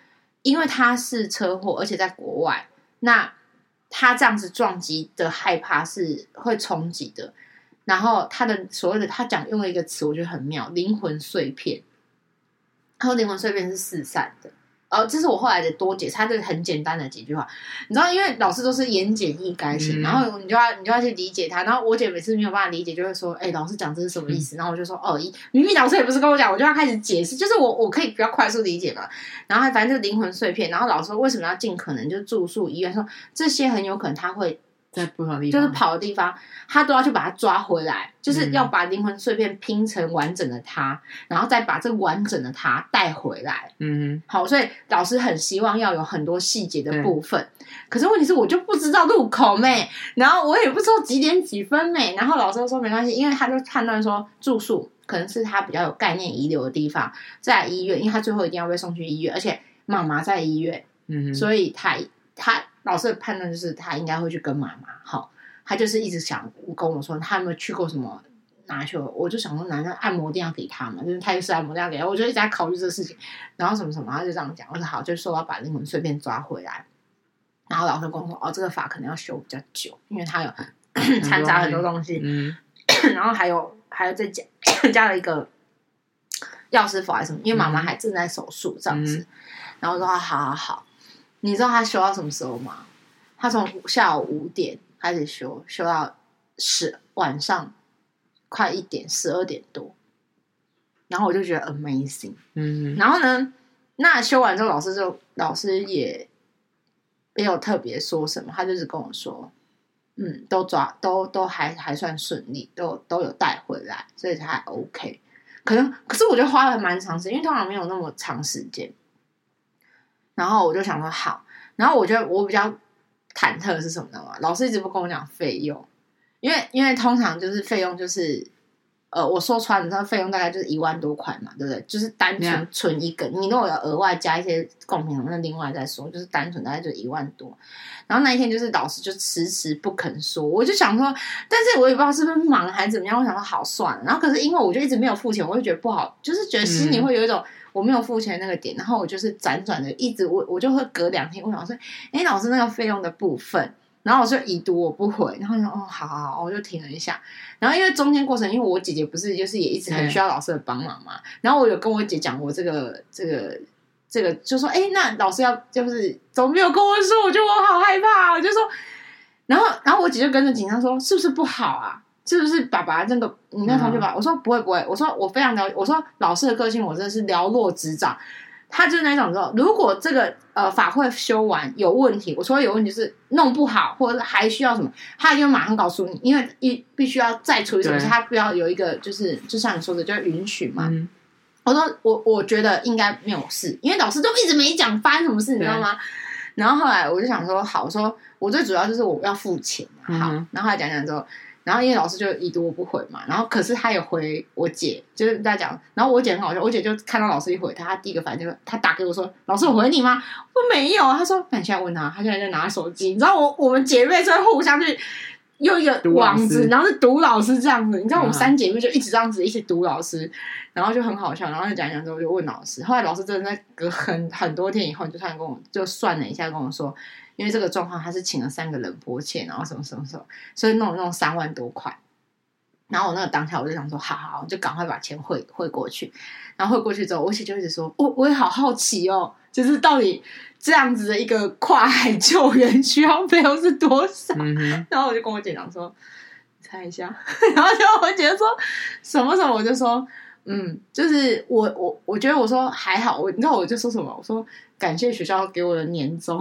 因为他是车祸，而且在国外，那他这样子撞击的害怕是会冲击的。然后他的所谓的他用了一个词，我觉得很妙，灵魂碎片。他说灵魂碎片是四散的。这是我后来的多解释，他这个很简单的几句话，你知道，因为老师都是言简意赅型，然后你就要去理解他。然后我姐每次没有办法理解，就会说：“老师讲这是什么意思？”然后我就说：“明明老师也不是跟我讲，我就要开始解释，就是我可以比较快速理解嘛。”然后反正就灵魂碎片，然后老师说为什么要尽可能就住宿医院，说这些很有可能他会在不同地方， 就是跑的地方，他都要去把它抓回来，就是要把灵魂碎片拼成完整的他，然后再把这个完整的他带回来。好，所以老师很希望要有很多细节的部分，可是问题是我就不知道路口妹，然后我也不知道几点几分妹，然后老师说没关系，因为他就判断说住宿可能是他比较有概念遗留的地方，在医院，因为他最后一定要被送去医院，而且妈妈在医院，所以他老师的判断就是他应该会去跟妈妈。好，他就是一直想跟我说他有没有去过什么哪去，我就想说难道按摩店要给他嘛，就是泰式按摩店要给他，我就一直在考虑这个事情，然后什么什么，他就这样讲，我说好，就说要把灵魂碎片抓回来。然后老师跟我说这个法可能要修比较久，因为他有掺杂很多东西，然后还有再加了一个药师法还是什么，因为妈妈还正在手术这样子，然后我说好，你知道他修到什么时候吗？他从下午5点开始修到晚上快1点，12点多，然后我就觉得 amazing。然后呢，那修完之后，老师也没有特别说什么，他就是跟我说，都还算顺利，都有带回来，所以还 OK。可是我觉得花了蛮长时间，因为通常没有那么长时间。然后我就想说好，然后我觉得我比较忐忑的是什么呢？老师一直不跟我讲费用，因为通常就是费用就是我说穿了，你知道费用大概就是1万多块嘛，对不对？就是单纯存一个，你如果要额外加一些贡品，那另外再说，就是单纯大概就1万多。然后那一天就是老师就迟不肯说，我就想说，但是我也不知道是不是忙还是怎么样，我想说好算了。然后可是因为我就一直没有付钱，我就觉得不好，就是觉得心里会有一种我没有付钱那个点，然后我就是辗转的一直我就会隔2天问老师，老师那个费用的部分。然后我就已读我不回，然后就好，我就停了一下。然后因为中间过程，因为我姐姐不是就是也一直很需要老师的帮忙嘛，然后我有跟我姐讲我这个，就说那老师要就是怎么没有跟我说，我觉得我好害怕，我就说，然后我姐就跟着紧张说是不是不好啊？是不是爸爸那个你那同学吧？我说不会，我说我非常了解，我说老师的个性我真的是了若指掌。他就是那种说，如果这个法会修完有问题，我说有问题是弄不好，或者是还需要什么，他一定马上告诉你，因为必须要再处理什么事，他不要有一个就像你说的，就要允许嘛。我说我觉得应该没有事，因为老师都一直没讲发生什么事，你知道吗？然后后来我就想说，好，我说我最主要就是我要付钱，好，然后后来讲之后。然后因为老师就已读我不回嘛，然后可是他有回我姐，就是在讲，然后我姐很好笑，我姐就看到老师一回他第一个反应就是他打给我说，老师我回你吗？我说没有，他说那你现在问他，他现在在拿手机，你知道我们姐妹就会互相去用一个网子，然后是读老师这样子，你知道我们3姐妹就一直这样子一起读老师，然后就很好笑，然后就讲之后就问老师，后来老师真的在隔很多天以后就突然跟我就算了一下跟我说。因为这个状况，他是请了3个人拨钱，然后什么，所以弄3万多块。然后我那个当下我就想说，好，我就赶快把钱汇过去。然后汇过去之后，我姐就一直说，我也好好奇哦，就是到底这样子的一个跨海救援需要费用是多少？然后我就跟我姐讲说，你猜一下。然后就我姐说什么，我就说。就是我觉得我说还好，你知道我就说什么？我说感谢学校给我的年终。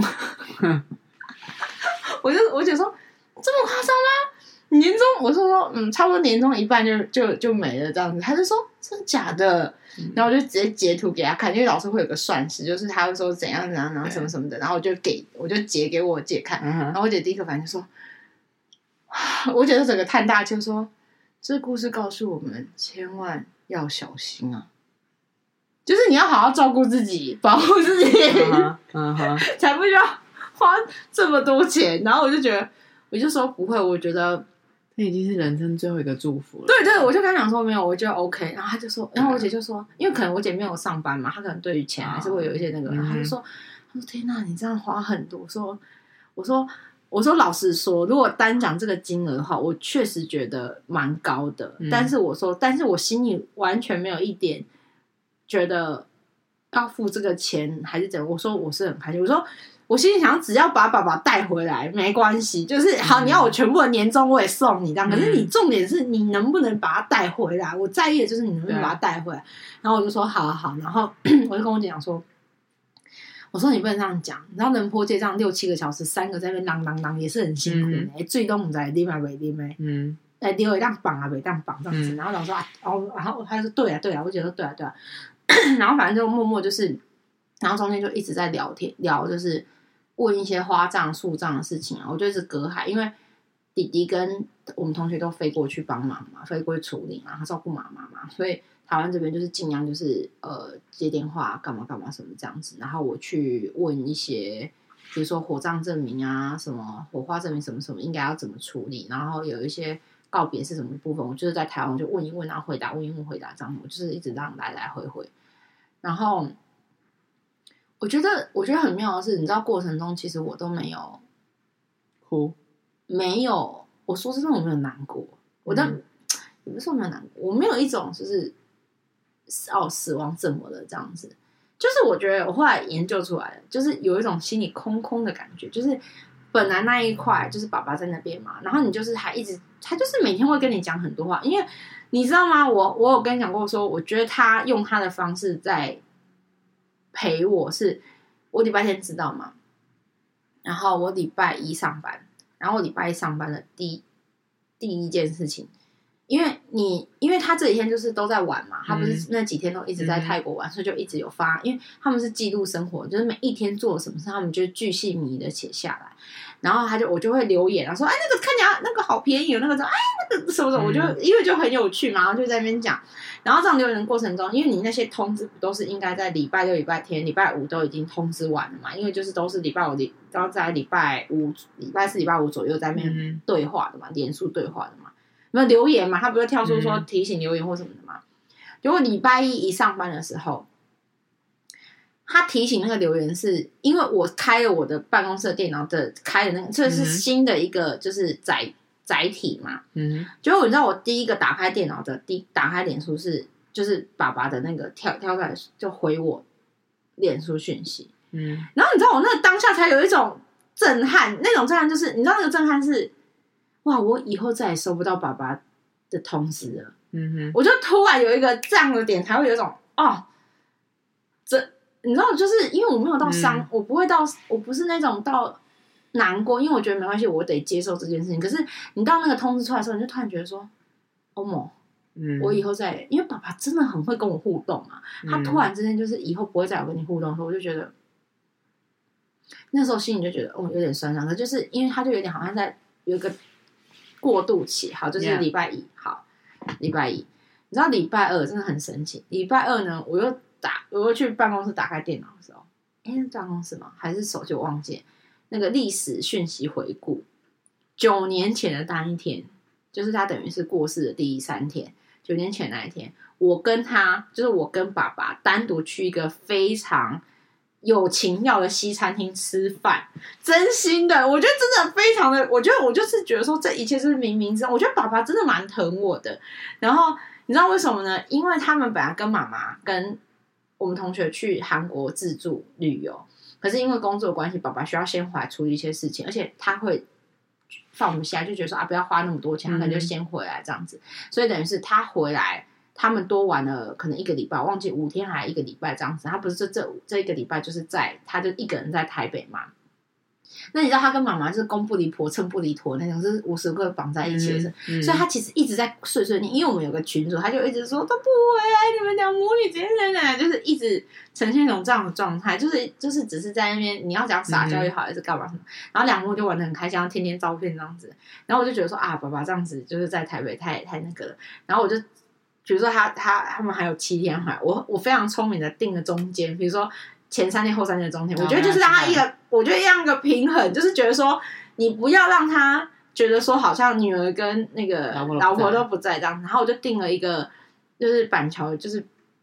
我姐说这么夸张吗？年终我说差不多年终一半就没了这样子。他就说真的假的？然后我就直接截图给他看，因为老师会有个算式，就是他会说怎样然后什么什么的，然后我就截给我姐看，然后我姐第一个反应就说，我姐就整个叹大气说，这故事告诉我们千万要小心啊！就是你要好好照顾自己，保护自己，才不需要花这么多钱。然后我就觉得，我就说不会，我觉得这已经是人生最后一个祝福了。 对，我就跟他讲说没有，我觉得 OK。然后他就说，然后我姐就说，因为可能我姐没有上班嘛，她可能对于钱还是会有一些那个。然后她就说， 他说天哪，你这样花很多。我说老实说，如果单讲这个金额的话，我确实觉得蛮高的。但是我心里完全没有一点觉得要付这个钱还是怎样。我说我是很开心。我说我心里想，只要把爸爸带回来没关系，就是好，你要我全部的年终我也送你这样。可是你重点是你能不能把他带回来？我在意的就是你能不能把他带回来。然后我就说好好，然后我就跟我姐讲说。我说你不能这样讲，你知道仁波切这样6-7个小时，3个在那边啷啷啷也是很辛苦的。最终我们在你嘛没你没，留一档绑啊，没档绑这样子。然后老师说然后他就说对啊对啊，我姐说对啊对啊。然后反正就默默就是，然后中间就一直在聊天聊，就是问一些花葬树葬的事情啊。我就一直隔海，因为弟弟跟我们同学都飞过去帮忙嘛，飞过去处理嘛，他照顾妈妈嘛，所以。台湾这边就是尽量就是接电话干嘛干嘛什么这样子，然后我去问一些，比如说火葬证明啊，什么火化证明什么什么应该要怎么处理，然后有一些告别是什么部分，我就是在台湾我就问一问，然后回答问一问回答这样，我就是一直这样来来回回。然后我觉得很妙的是，你知道过程中其实我都没有哭， 没有，我说真的我没有难过，我也不是说没有难过，我没有一种就是死亡怎么了这样子，就是我觉得我后来研究出来了，就是有一种心里空空的感觉，就是本来那一块就是爸爸在那边嘛，然后你就是还一直他就是每天会跟你讲很多话，因为你知道吗？我有跟你讲过说，我觉得他用他的方式在陪我，是我礼拜天知道吗？然后我礼拜一上班，然后我礼拜一上班的第一件事情。因为他这几天就是都在玩嘛，他不是那几天都一直在泰国玩，所以就一直有发，因为他们是记录生活，就是每一天做什么事，他们就巨细靡遗的写下来，然后我就会留言，然后说，哎，那个看起来那个好便宜，那个哎那个什么什么，我就因为就很有趣嘛，然后就在那边讲，然后这样留言的过程中，因为你那些通知都是应该在礼拜六、礼拜天、礼拜五都已经通知完了嘛，因为就是都是礼拜五，然后在礼拜五、礼拜四、礼拜五左右在那边对话的嘛，脸书对话的嘛。没有留言嘛？他不是跳出说提醒留言或什么的嘛？结果礼拜一上班的时候，他提醒那个留言是因为我开了我的办公室的电脑的开的那个，这是新的一个就是载体嘛。结果你知道我第一个打开电脑的打开脸书是就是爸爸的那个跳出来就回我脸书讯息。然后你知道我那个当下才有一种震撼，那种震撼就是你知道那个震撼是。哇！我以后再也收不到爸爸的通知了。我就突然有一个这样的点，才会有一种你知道，就是因为我没有到伤，我不是那种到难过，因为我觉得没关系，我得接受这件事情。可是你到那个通知出来的时候，你就突然觉得说，我以后再，因为爸爸真的很会跟我互动啊，他突然之间就是以后不会再有跟你互动的时候，我就觉得那时候心里就觉得有点酸伤，可就是因为他就有点好像在有一个。过渡期好，就是礼拜一好，礼拜一，你知道礼拜二真的很神奇。礼拜二呢，我又去办公室打开电脑的时候，是办公室吗？还是手机？我忘记那个历史讯息回顾，9年前的那一天，就是他等于是过世的第3天，9年前那一天，我跟爸爸单独去一个非常。有情调的西餐厅吃饭，真心的，我觉得真的非常的，我就是觉得说这一切是冥冥之中，我觉得爸爸真的蛮疼我的。然后你知道为什么呢？因为他们本来跟妈妈跟我们同学去韩国自助旅游，可是因为工作的关系，爸爸需要先回来处理一些事情，而且他会放不下，就觉得说不要花那么多钱，他可能就先回来这样子，所以等于是他回来。他们多玩了可能1个礼拜，我忘记5天还1个礼拜这样子。他不是这1个礼拜就是他就一个人在台北嘛。那你知道他跟妈妈就是公不离婆，秤不离砣那种，是50个绑在一起的，所以他其实一直在碎碎念。因为我们有个群组，他就一直说都不回来，你们讲母女之间就是一直呈现一种这样的状态，就是只是在那边你要讲撒娇也好，还是干嘛什么，然后2个就玩得很开心，天天照片这样子。然后我就觉得说爸爸这样子就是在台北太那个了，然后我就。比如说他们还有7天回来，我非常聪明的定了中间，比如说前3天后3天的中间，我觉得就是让他我觉得让一个平衡，就是觉得说你不要让他觉得说好像女儿跟那个老婆都不在这样子，然后我就定了一个就是板桥，就是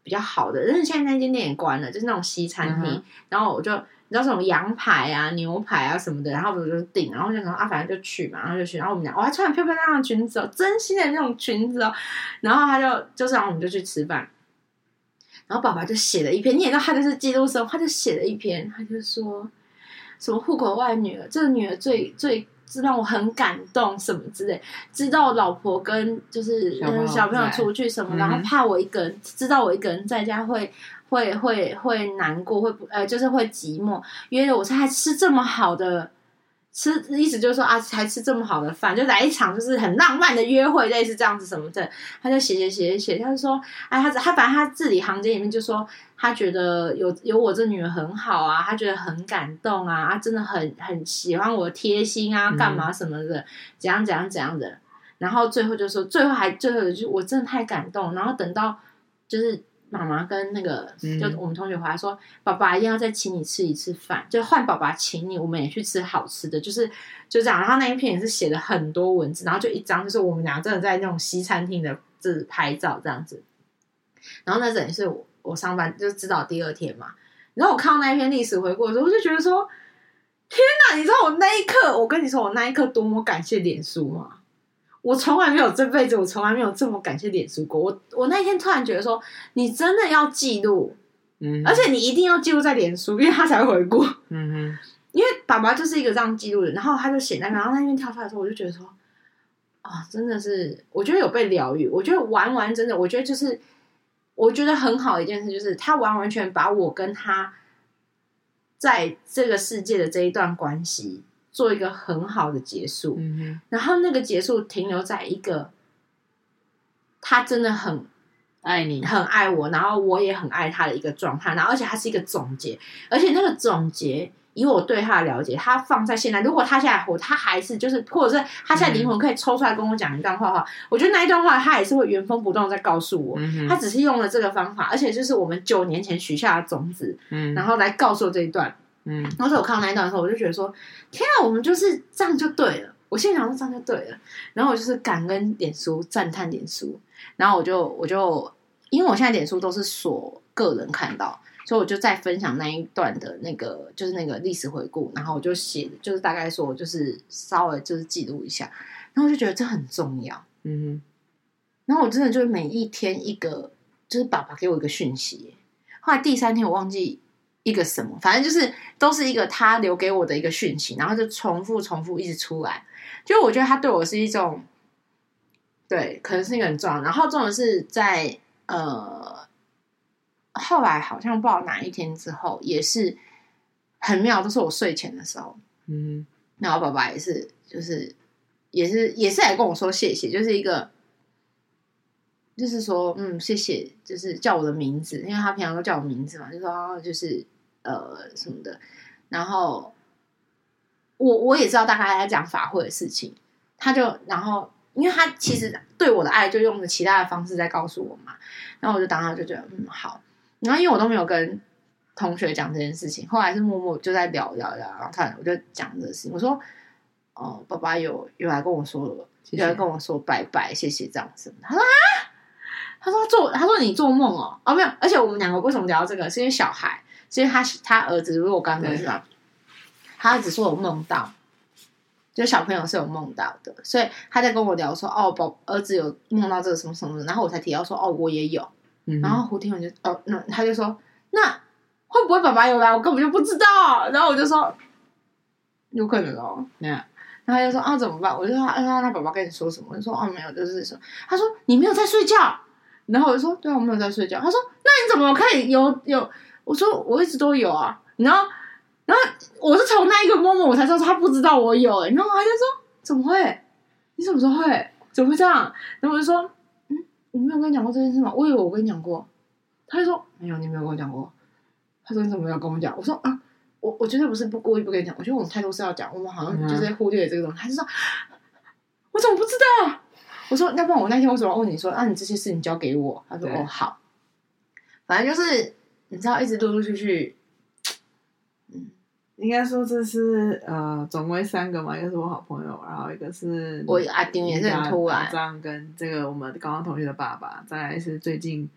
比较好的，但是现在那间店也关了，就是那种西餐厅。然后我就你知道这种羊排啊、牛排啊什么的，然后我就订，然后就想说反正就去嘛，然后就去，然后我们俩我还穿很漂漂亮亮的裙子哦，真心的那种裙子哦，然后他就是然后我们就去吃饭，然后爸爸就写了一篇，你也知道他就是记录生活，他就写了一篇，他就说什么户口外女儿，这个女儿最让我很感动什么之类，知道老婆跟就是小朋友出去什么，然后怕我一个人，知道我一个人在家会难过，就是会寂寞，因为我才吃这么好的。意思就是说还吃这么好的饭，就来一场就是很浪漫的约会，类似这样子什么的。他就写，他就说，他反正他字里行间里面就说，他觉得有我这女儿很好啊，他觉得很感动啊，真的很喜欢我贴心啊，干嘛什么的，怎样的。然后最后就说，最后一句，我真的太感动。然后等到就是妈妈跟那个就我们同学回来说，爸爸一定要再请你吃一次饭，就换爸爸请你，我们也去吃好吃的，就这样。然后那一篇也是写了很多文字，然后就一张就是我们俩真的在那种西餐厅的就是拍照这样子。然后那等于是我上班就知道第二天嘛，然后我看到那一篇历史回顾的时候，我就觉得说，天哪！你知道我那一刻，我跟你说我那一刻多么感谢脸书吗？我从来没有这辈子，我从来没有这么感谢脸书过。我那一天突然觉得说，你真的要记录，而且你一定要记录在脸书，因为他才会回顾。因为爸爸就是一个这样记录的，然后他就写那边，然后那边跳出来的时候，我就觉得说，真的是，我觉得有被疗愈，我觉得完真的，我觉得就是，我觉得很好的一件事，就是他完全把我跟他在这个世界的这一段关系。做一个很好的结束，然后那个结束停留在一个他真的很爱你， 很爱我，然后我也很爱他的一个状态，然后而且它是一个总结，而且那个总结以我对他的了解，他放在现在，如果他现在活，他还是就是或者是他现在灵魂可以抽出来跟我讲一段话的话，我觉得那一段话他也是会原封不动在告诉我，他只是用了这个方法，而且就是我们9年前许下的种子，然后来告诉我这一段。然后我看到那一段的时候，我就觉得说，天啊，我们就是这样就对了。我心里想说这样就对了，然后我就是感恩脸书，赞叹脸书，然后我就因为我现在脸书都是锁个人看到，所以我就再分享那一段的那个就是那个历史回顾，然后我就写，就是大概说，我就是稍微就是记录一下，然后我就觉得这很重要，然后我真的就是每一天一个，就是爸爸给我一个讯息，后来第3天我忘记。一个什么，反正就是都是一个他留给我的一个讯息，然后就重复一直出来。就我觉得他对我是一种，对，可能是一个很重要。然后重点是在后来好像不知道哪一天之后，也是很妙，都是我睡前的时候，然后爸爸也是，就是也是来跟我说谢谢，就是一个。就是说，谢谢，就是叫我的名字，因为他平常都叫我名字嘛，就说就是什么的。然后我也知道大概在讲法会的事情，然后因为他其实对我的爱就用了其他的方式在告诉我嘛，然后我就当时就觉得好。然后因为我都没有跟同学讲这件事情，后来是默默就在聊，然后我就讲这个事情，我说爸爸有来跟我说了，有来跟我说拜拜，谢谢这样子。他说你做梦哦，没有，而且我们2个为什么聊到这个？是因为小孩，是因为他儿子，如果我刚刚是吧，他儿子说有梦到，就小朋友是有梦到的，所以他在跟我聊说，儿子有梦到这个什么什么的，然后我才提到说，我也有，然后胡天文就那他就说，那会不会爸爸有来？我根本就不知道，然后我就说有可能然后他就说怎么办？我就说他爸爸跟你说什么？我就说没有，就是说，他说你没有在睡觉。然后我就说，对啊，我没有在睡觉。他说，那你怎么可以有？我说我一直都有啊。然后我是从那一个 moment 我才知道他不知道我有。然后他就说，怎么会？你什么时候会？怎么会这样？然后我就说，我没有跟你讲过这件事吗？我以为我跟你讲过。他就说，没有，你没有跟我讲过。他说你怎么没有跟我讲？我说我绝对不是故意不跟你讲，我觉得我们态度是要讲，我们好像就是忽略了这个东西。他就说，我怎么不知道？我说，要不然我那天为什么问你说，你这些事情交给我？他说，好。反正就是你知道，一直陆陆续续， 应该说这是总归3个嘛，一个是我好朋友，然后一个是阿丁也是很突然， 这样跟这个我们高中同学的爸爸，再来是最近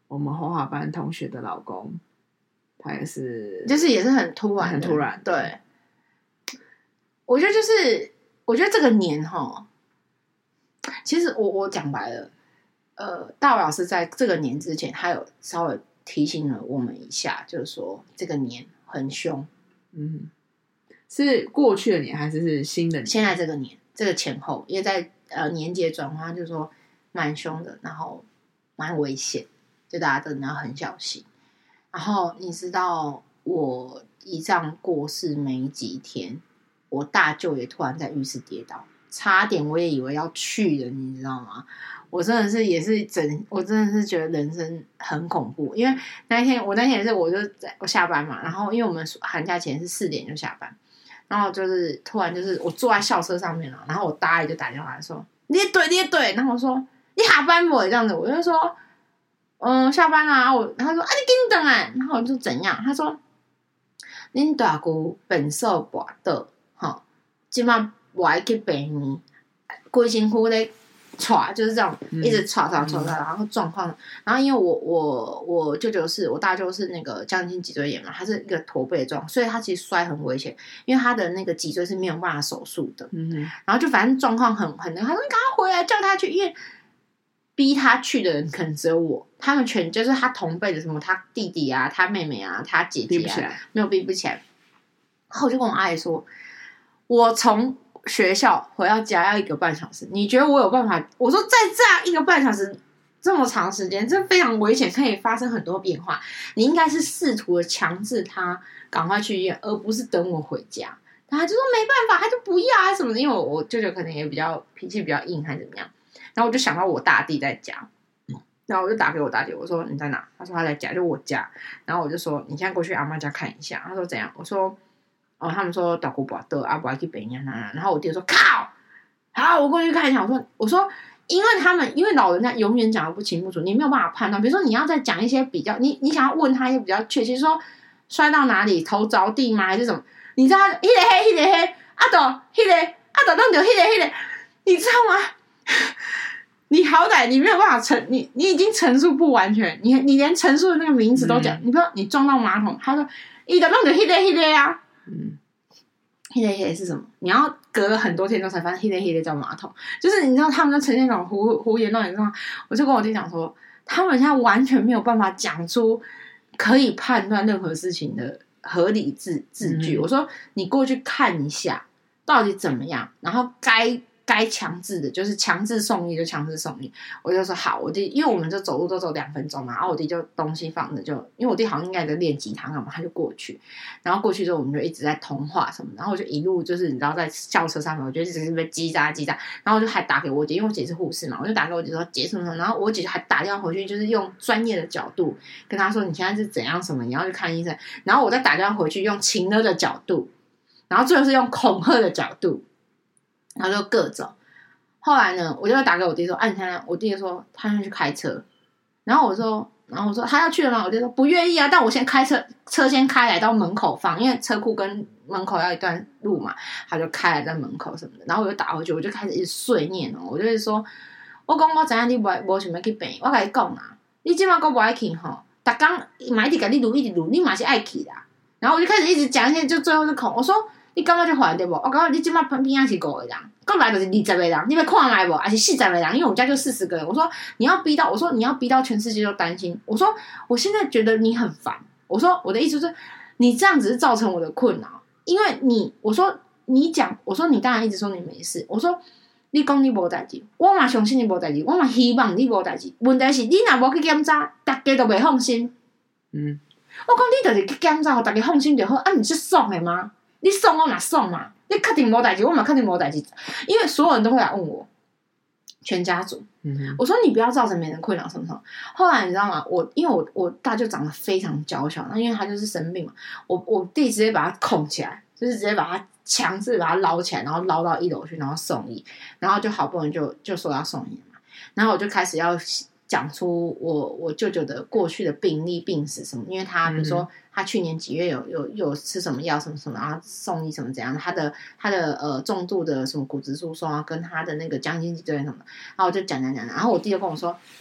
我们画画班同学的老公，他也是很突然， 很突然。 对，我觉得我觉得这个年齁，其实我讲白了，大伟老师在这个年之前，他有稍微提醒了我们一下，就是说这个年很凶。 是过去的年还是新的年？ 现在这个年，这个前后，因为在年节转换，就是说蛮凶的，然后蛮危险，就大家真的要很小心。然后你知道，我姨丈过世没几天，我大舅也突然在浴室跌倒，差点我也以为要去了，你知道吗？我真的是我真的是觉得人生很恐怖，因为我那天也是，我下班嘛，然后因为我们寒假前是4点就下班，然后就是突然就是我坐在校车上面了，然后我大姨就打电话来说你对，然后我说你下班不这样子，我就说下班啦，他说啊你紧等啊，然后我就怎样，他说恁大姑本寿跋倒，吼，今晚我还去病院，规身躯咧喘，就是这样一直喘，然后状况，然后因为我舅舅我大舅是那个将近脊椎炎嘛，他是一个驼背的状况，所以他其实摔很危险，因为他的那个脊椎是没有办法手术的，然后就反正状况很他说你赶快回来，叫他去医院。逼他去的人可能只有我，他们全就是他同辈的，什么他弟弟啊、他妹妹啊、他姐姐啊，没有逼不起来。然后我就跟我阿姨说，我从学校回到家要1个半小时，你觉得我有办法？我说在这样1个半小时这么长时间，这非常危险，可以发生很多变化。你应该是试图的强制他赶快去医院，而不是等我回家。然后他就说没办法，他就不要啊什么的，因为我舅舅可能也脾气比较硬，还是怎么样。然后我就想到我大弟在家，然后我就打给我大弟，我说你在哪？他说他在家，就我家。然后我就说你现在过去阿嬷家看一下。他说怎样？我说他们说大姑跋倒，阿伯去北京啊。然后我弟说靠，好，我过去看一下。我说因为老人家永远讲的不清不楚，你没有办法判断。比如说你要再讲一些比较，你想要问他一些比较确切，说摔到哪里，头着地吗，还是什么？你知道迄个黑，阿斗弄到迄个，你知道吗？你好歹你没有办法你已经陈述不完全，你连陈述的那个名字都讲，你不知道你撞到马桶，他说伊就弄到迄个啊，迄个是什么？你要隔了很多天之后才发现迄个叫马桶，就是你知道他们就呈现那种胡言乱语，我就跟我弟讲说，他们现在完全没有办法讲出可以判断任何事情的合理字句。我说你过去看一下到底怎么样，然后该强制的，就是强制送医就强制送医。我就说好，我弟因为我们就走路都走2分钟嘛，然后我弟就东西放着，就因为我弟好像应该在练吉他干嘛，他就过去，然后过去之后我们就一直在通话什么，然后我就一路就是你知道在校车上面，我觉得只是被叽喳，然后我就还打给我姐，因为我姐是护士嘛，我就打给我姐说姐什么，然后我姐还打电话回去，就是用专业的角度跟她说你现在是怎样什么，你要去看医生，然后我再打电话回去用情勒的角度，然后最后是用恐吓的角度。然后就各种，后来呢，我就打给我弟说，你看，我弟说他要去开车，然后我说他要去了吗？我弟说不愿意啊，但我先开车先开来到门口放，因为车库跟门口要一段路嘛，他就开来在门口什么的，然后我就打回去，我就开始一直碎念我就是说，我讲我知影你无想要去病，我跟你讲啊，你今晚还不爱去吼，每天嘛一直跟你录，你嘛是爱去啦，然后我就开始一直讲一些，就最后是我说。你感觉就烦对不？我感觉你今麦旁边是5个人，过来就是20个人，你要看来不？还是40个人？因为我们家就40个人。我说你要逼到全世界都担心。我说我现在觉得你很烦。我说我的意思是，你这样只是造成我的困扰，因为我说你当然一直说你没事。我说你讲你无代志，我嘛相信你无代志，我嘛希望你无代志。问题是你若无去检查，大家都袂放心。我讲你就是去检查，让大家放心就好。啊，你是爽的吗？你送我嘛送嘛，你确定没代志，我嘛确定没代志，因为所有人都会来问我，全家族。我说你不要造成别人困扰什么什么。后来你知道吗？因为我大舅长得非常娇小，那因为他就是生病嘛，我弟直接把他控起来，就是直接把他强制把他捞起来，然后捞到1楼去，然后送医，然后就好不容易就说要送医嘛，然后我就开始要讲出我舅舅的过去的病历病史什么，因为他比如说他去年几月有吃什么药什么什么，然后送医什么怎样，他的重度的什么骨质疏松啊，跟他的那个将近脊椎什么的，然后我就讲，然后我弟就跟我说，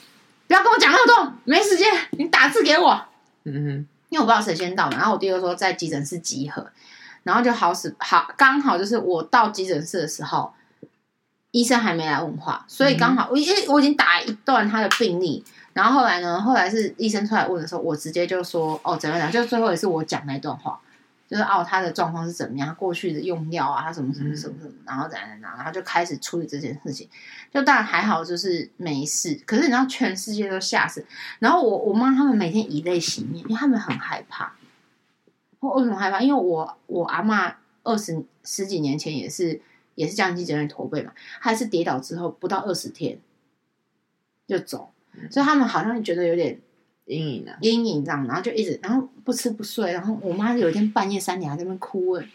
不要跟我讲那么多，没时间，你打字给我。 嗯哼， 因为我不知道谁先到嘛，然后我弟就说在急诊室集合，然后就好刚好就是我到急诊室的时候，医生还没来问话，所以刚好我已经打一段他的病历，然后后来是医生出来问的时候，我直接就说怎么样，就最后也是我讲那一段话。就是他的状况是怎么样，过去的用药啊，他什么什么什么什么，然后怎样，然后就开始处理这件事情。就当然还好，就是没事。可是你知道，全世界都吓死。然后我妈他们每天以泪洗面，因为他们很害怕。为什么害怕？因为我阿嬷十几年前也是这样急诊院驼背嘛，她是跌倒之后不到20天就走，所以他们好像觉得有点。阴影这样，然后就一直，然后不吃不睡，然后我妈有一天半夜3点还在那边哭我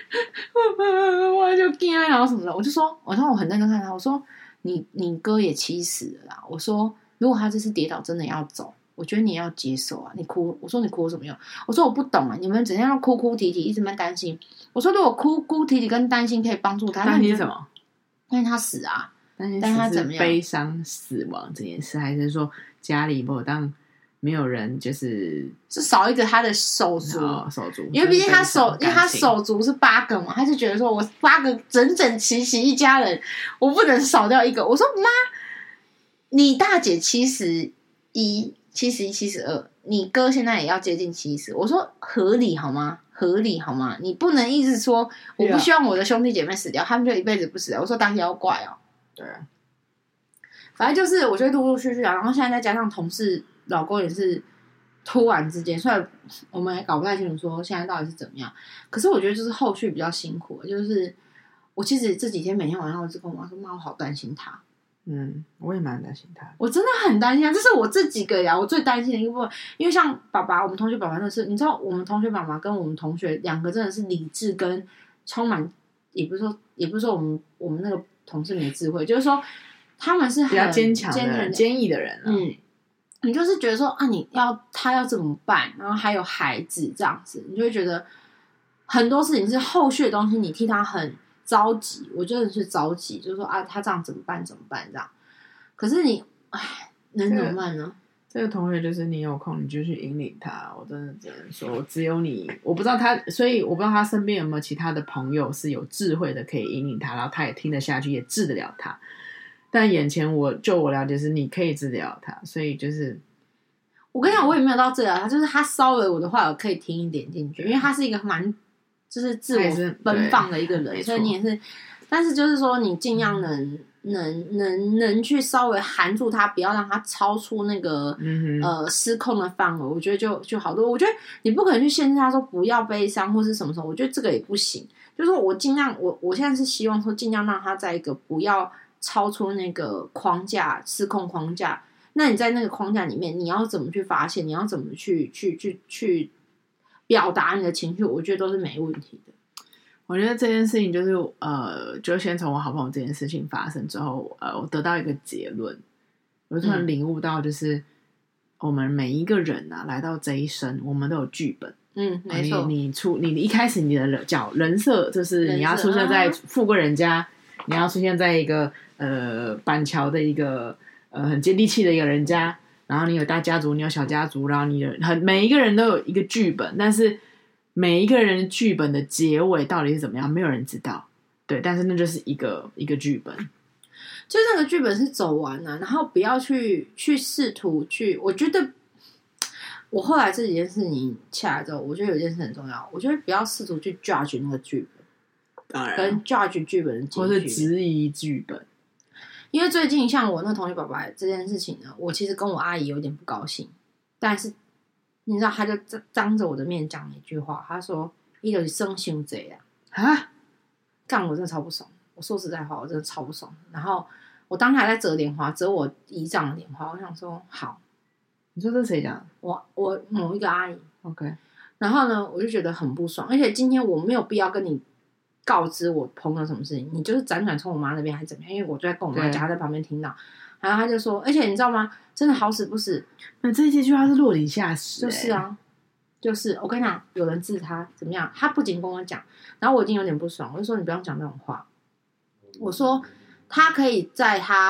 就惊，然后什么的，我说我很认真看他，我说你哥也70了啦，我说如果他这次跌倒真的要走，我觉得你要接受啊，你哭，我说你哭有什么用？我说我不懂啊，你们整天要哭哭啼啼，一直在担心，我说如果哭哭啼啼跟担心可以帮助他， 担心什么？ 因为他死啊， 但他怎么样？悲伤死亡这件事，还是说家里不当？没有人是少一个他的手足，因为毕竟他手足是8个嘛，他就觉得说我8个整整齐齐一家人，我不能少掉一个。我说妈，你大姐71、71、72，你哥现在也要接近70，我说合理好吗？合理好吗？你不能一直说我不希望我的兄弟姐妹死掉，他们就一辈子不死掉。我说当然要怪哦， 对啊， 反正就是我觉得陆陆续续啊，然后现在再加上同事。老公也是突然之间，虽然我们还搞不太清楚说现在到底是怎么样，可是我觉得就是后续比较辛苦，就是我其实这几天每天晚上我就跟我妈说，妈，我好担心他。 我也蛮担心他的， 我真的很担心他，这是我这几个呀，我最担心的一个部分，因为像爸爸，我们同学爸爸那是，你知道，我们同学爸爸跟我们同学2个真的是理智跟充满，也不是说我们那个同事没智慧，就是说他们是很比较坚强的、坚毅的人啊。 你就是觉得说啊，他要怎么办？然后还有孩子这样子，你就会觉得很多事情是后续的东西，你替他很着急。我真的是着急，就是说啊，他这样怎么办？怎么办？这样。可是能怎么办呢？ 这个同学就是你有空你就去引领他。我真的只能说，只有你，我不知道他，所以我不知道他身边有没有其他的朋友是有智慧的，可以引领他，然后他也听得下去，也治得了他。但眼前我了解是你可以治疗他，所以就是我跟你讲，我也没有到治疗他，就是他稍微我的话我可以听一点进去，因为他是一个蛮就是自我奔放的一个人，所以你也是，但是就是说你尽量能去稍微含住他，不要让他超出那个失控的范围，我觉得就好多。我觉得你不可能去限制他说不要悲伤或是什么什么，我觉得这个也不行。就是说我尽量我现在是希望说尽量让他在一个不要超出那个框架，失控框架。那你在那个框架里面，你要怎么去发现？你要怎么去表达你的情绪？我觉得都是没问题的。 我觉得这件事情就是就先从我好朋友这件事情发生之后，我得到一个结论，我突然领悟到，就是我们每一个人啊，来到这一生，我们都有剧本。 没错。 你一开始你的人设就是你要出现在富贵人家，你要出现在一个板桥的一个很接地气的一个人家，然后你有大家族，你有小家族，然后每一个人都有一个剧本，但是每一个人剧本的结尾到底是怎么样，没有人知道。对，但是那就是一个剧本， 就是那个剧本是走完了，然后不要去试图去，我觉得。我后来这几件事情下来之后，我觉得有一件事很重要，我觉得不要试图去 judge 那个剧本， 当然跟 judge 剧本的结局， 或是质疑剧本。 因为最近像我那同学爸爸这件事情呢，我其实跟我阿姨有点不高兴，但是你知道，他就当着我的面讲了一句话，他说：“你就是生性贼啊！”干，我真的超不爽。我说实在话，我真的超不爽。然后我当时还在折莲花，折我姨丈的莲花，我想说好。 你说这是谁讲？ 我某一个阿姨 ，OK。 然后呢，我就觉得很不爽，而且今天我没有必要跟你告知我朋友什么事情，你就是辗转从我妈那边还是怎么样？因为我就在跟我妈讲，她在旁边听到，然后她就说，而且你知道吗？真的好死不死， 那这句话是落井下石， 就是啊，就是我跟你讲，有人治他怎么样？他不仅跟我讲，然后我已经有点不爽，我就说你不要讲这种话，我说他可以在他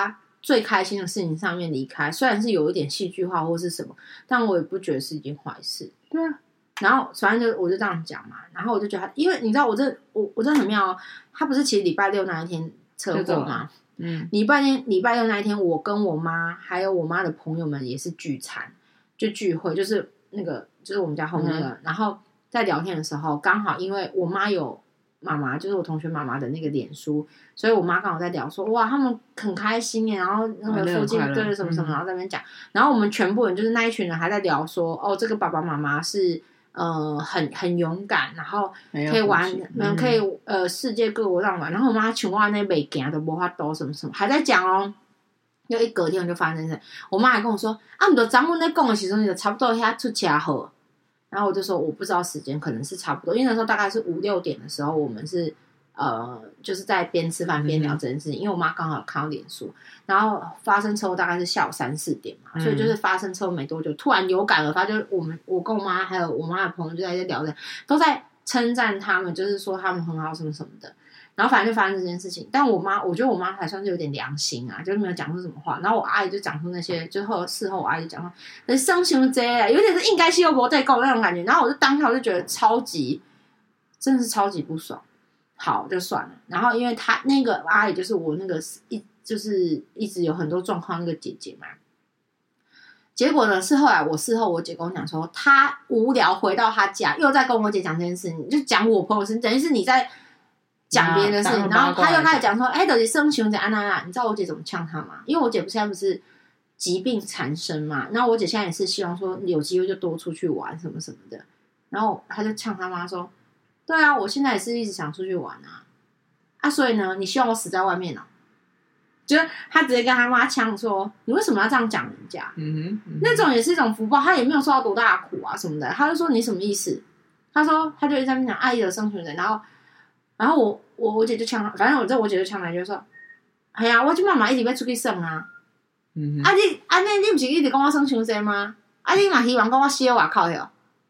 最开心的事情上面离开，虽然是有一点戏剧化或是什么，但我也不觉得是一件坏事。 对啊， 然后反正我就这样讲嘛，然后我就觉得因为你知道我真的很妙哦，他不是其实礼拜六那一天车祸嘛，礼拜六那一天，我跟我妈还有我妈的朋友们也是聚餐，就聚会，就是那个就是我们家后面那个，然后在聊天的时候，刚好因为我妈有妈妈，就是我同学妈妈的那个脸书，所以我妈刚好在聊说，哇，他们很开心耶，然后那个附近对什么什么，然后在那边讲，然后我们全部人就是那一群人还在聊说，哦，这个爸爸妈妈是很勇敢，然后可以玩，可以世界各国这样玩，然后我妈像我那袂行都无法度什么什么，还在讲哦。又一隔天就发生事，我妈还跟我说啊，唔就昨阮在讲的时候，你就差不多遐出车祸。然后我就说我不知道时间，可能是差不多，因为那时候大概是5、6点的时候，我们是就是在边吃饭边聊这件事情，因为我妈刚好有看到脸书，然后发生车祸大概是下午3、4点嘛，所以就是发生车祸没多久，突然有感而发，就是我跟我妈还有我妈的朋友就在聊着，都在称赞他们，就是说他们很好什么什么的。然后反正就发生这件事情，但我觉得我妈还算是有点良心啊，就是没有讲出什么话。然后我阿姨就讲出那些，就事后我阿姨讲说，人伤心这有点是应该是又不再够那种感觉。然后我就当下我就觉得真的是超级不爽。好，就算了。然后因为她那个阿姨就是我那个就是一直有很多状况那个姐姐嘛。结果呢是后来事后我姐跟我讲说，她无聊回到她家，又在跟我姐讲这件事情，就讲我朋友事，等于是你在讲别人的事情，然后他又开始讲说，就是生熊在安娜，你知道我姐怎么呛他吗？因为我姐现在不是疾病缠身嘛，然后我姐现在也是希望说有机会就多出去玩什么什么的，然后他就呛他妈说，对啊，我现在也是一直想出去玩啊，所以呢，你希望我死在外面就是他直接跟他妈呛说，你为什么要这样讲人家？那种也是一种福报，他也没有受到多大的苦啊什么的，他就说你什么意思？他说他就一直在那边讲爱的生存人，然后我姐就呛他，反正我姐就呛来就说，哎呀，我今妈妈一直要出去耍啊，你不是一直跟我耍伤济吗？你嘛希望跟我死在外口哟？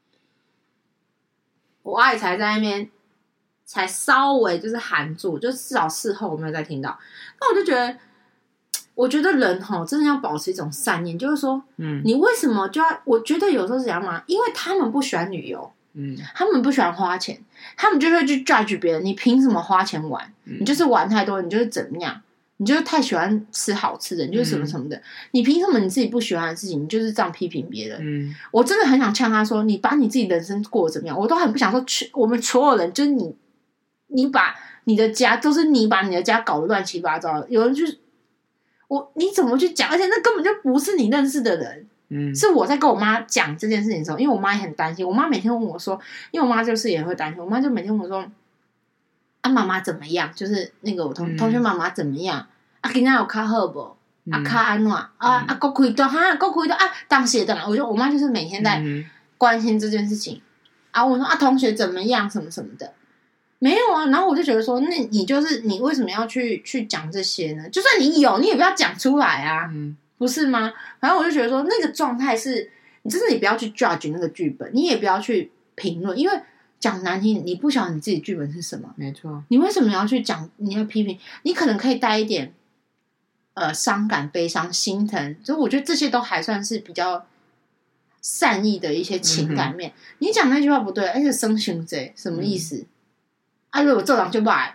我阿姨才在那边，才稍微就是含住，就至少事后我没有再听到。那我就觉得，我觉得人真的要保持一种善念，就是说，你为什么就要？我觉得有时候是这样嘛，因为他们不喜欢旅游。他们不喜欢花钱，他们就会去 judge 别人，你凭什么花钱玩？你就是玩太多，你就是怎么样？你就是太喜欢吃好吃的，你就是什么什么的，你凭什么你自己不喜欢的事情，你就是这样批评别人？我真的很想呛他说，你把你自己人生过得怎么样？我都很不想说，我们所有人就是你把你的家都是你把你的家搞得乱七八糟，有人就是你怎么去讲？而且那根本就不是你认识的人。是我在跟我妈讲这件事情的时候，因为我妈也很担心，我妈每天问我说，因为我妈就是也会担心，我妈就每天问我说，妈妈怎么样？就是那个我同学妈妈怎么样？今天有较好不？较安怎？够开刀够开刀当时的，我妈就是每天在关心这件事情我说同学怎么样？什么什么的，没有啊。然后我就觉得说，那你就是你为什么要去讲这些呢？就算你有，你也不要讲出来啊。不是吗？反正我就觉得说，那个状态是，你真的你不要去 judge 那个剧本，你也不要去评论，因为讲难听，你不晓得你自己剧本是什么。 没错。 你为什么要去讲？你要批评？你可能可以带一点伤感、悲伤、心疼，所以我觉得这些都还算是比较善意的一些情感面。你讲那句话不对，而且生凶贼什么意思？如果做人就不爱，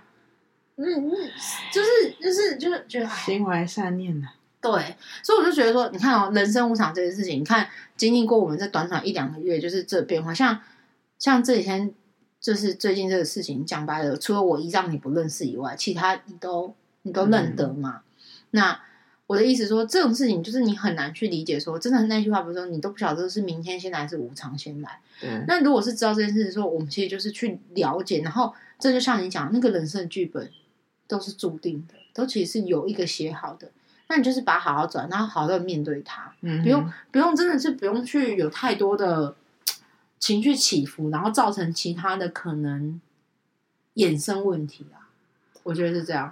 就是觉得心怀善念的。 对，所以我就觉得说，你看人生无常这件事情，你看经历过我们这短短1、2个月，就是这变化，像这几天，就是最近这个事情，讲白了，除了我姨丈你不认识以外，其他你都认得嘛。那我的意思说，这种事情就是你很难去理解说，真的那句话不是说你都不晓得是明天先来还是无常先来。那如果是知道这件事情，说我们其实就是去了解，然后这就像你讲那个人生的剧本都是注定的，都其实是有一个写好的。那你就是把它好好转，然后好好的面对它，不用真的是不用去有太多的情绪起伏，然后造成其他的可能衍生问题我觉得是这样。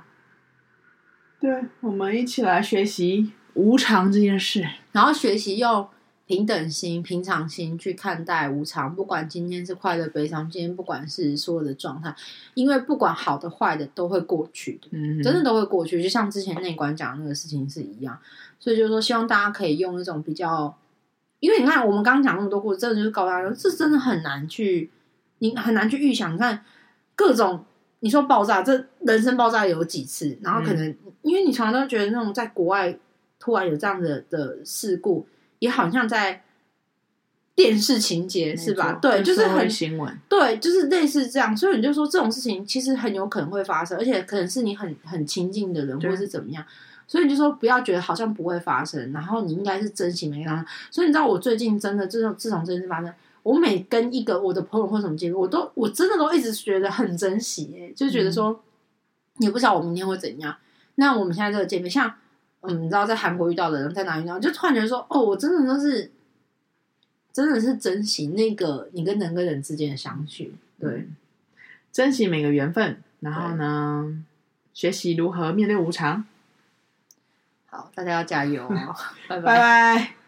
对，我们一起来学习无常这件事， 然后学习用平等心、平常心去看待无常，不管今天是快乐、悲伤，今天不管是所有的状态，因为不管好的、坏的都会过去的，真的都会过去。就像之前内观讲的那个事情是一样，所以就是说，希望大家可以用一种比较，因为你看我们刚刚讲那么多故事，真的就是告诉大家，这真的很难去，你很难去预想。你看各种。你说爆炸，这人生爆炸有几次？然后可能因为你常常都觉得那种在国外突然有这样的事故，也好像在电视情节是吧？对，就是很新闻， 对，就是类似这样。所以你就说这种事情其实很有可能会发生，而且可能是你很亲近的人，或是怎么样。所以你就说不要觉得好像不会发生，然后你应该是珍惜每个当下。所以你知道我最近真的自从这件事发生。我每跟一个我的朋友或什么见面，我真的都一直觉得很珍惜就觉得说，也不知道我明天会怎样。那我们现在这个见面，像你知道在韩国遇到的人，在哪遇到，就突然觉得说，哦，我真的是珍惜那个你跟人跟人之间的相聚，对， 珍惜每个缘分，然后呢，学习如何面对无常。 好，大家要加油哦，拜拜拜。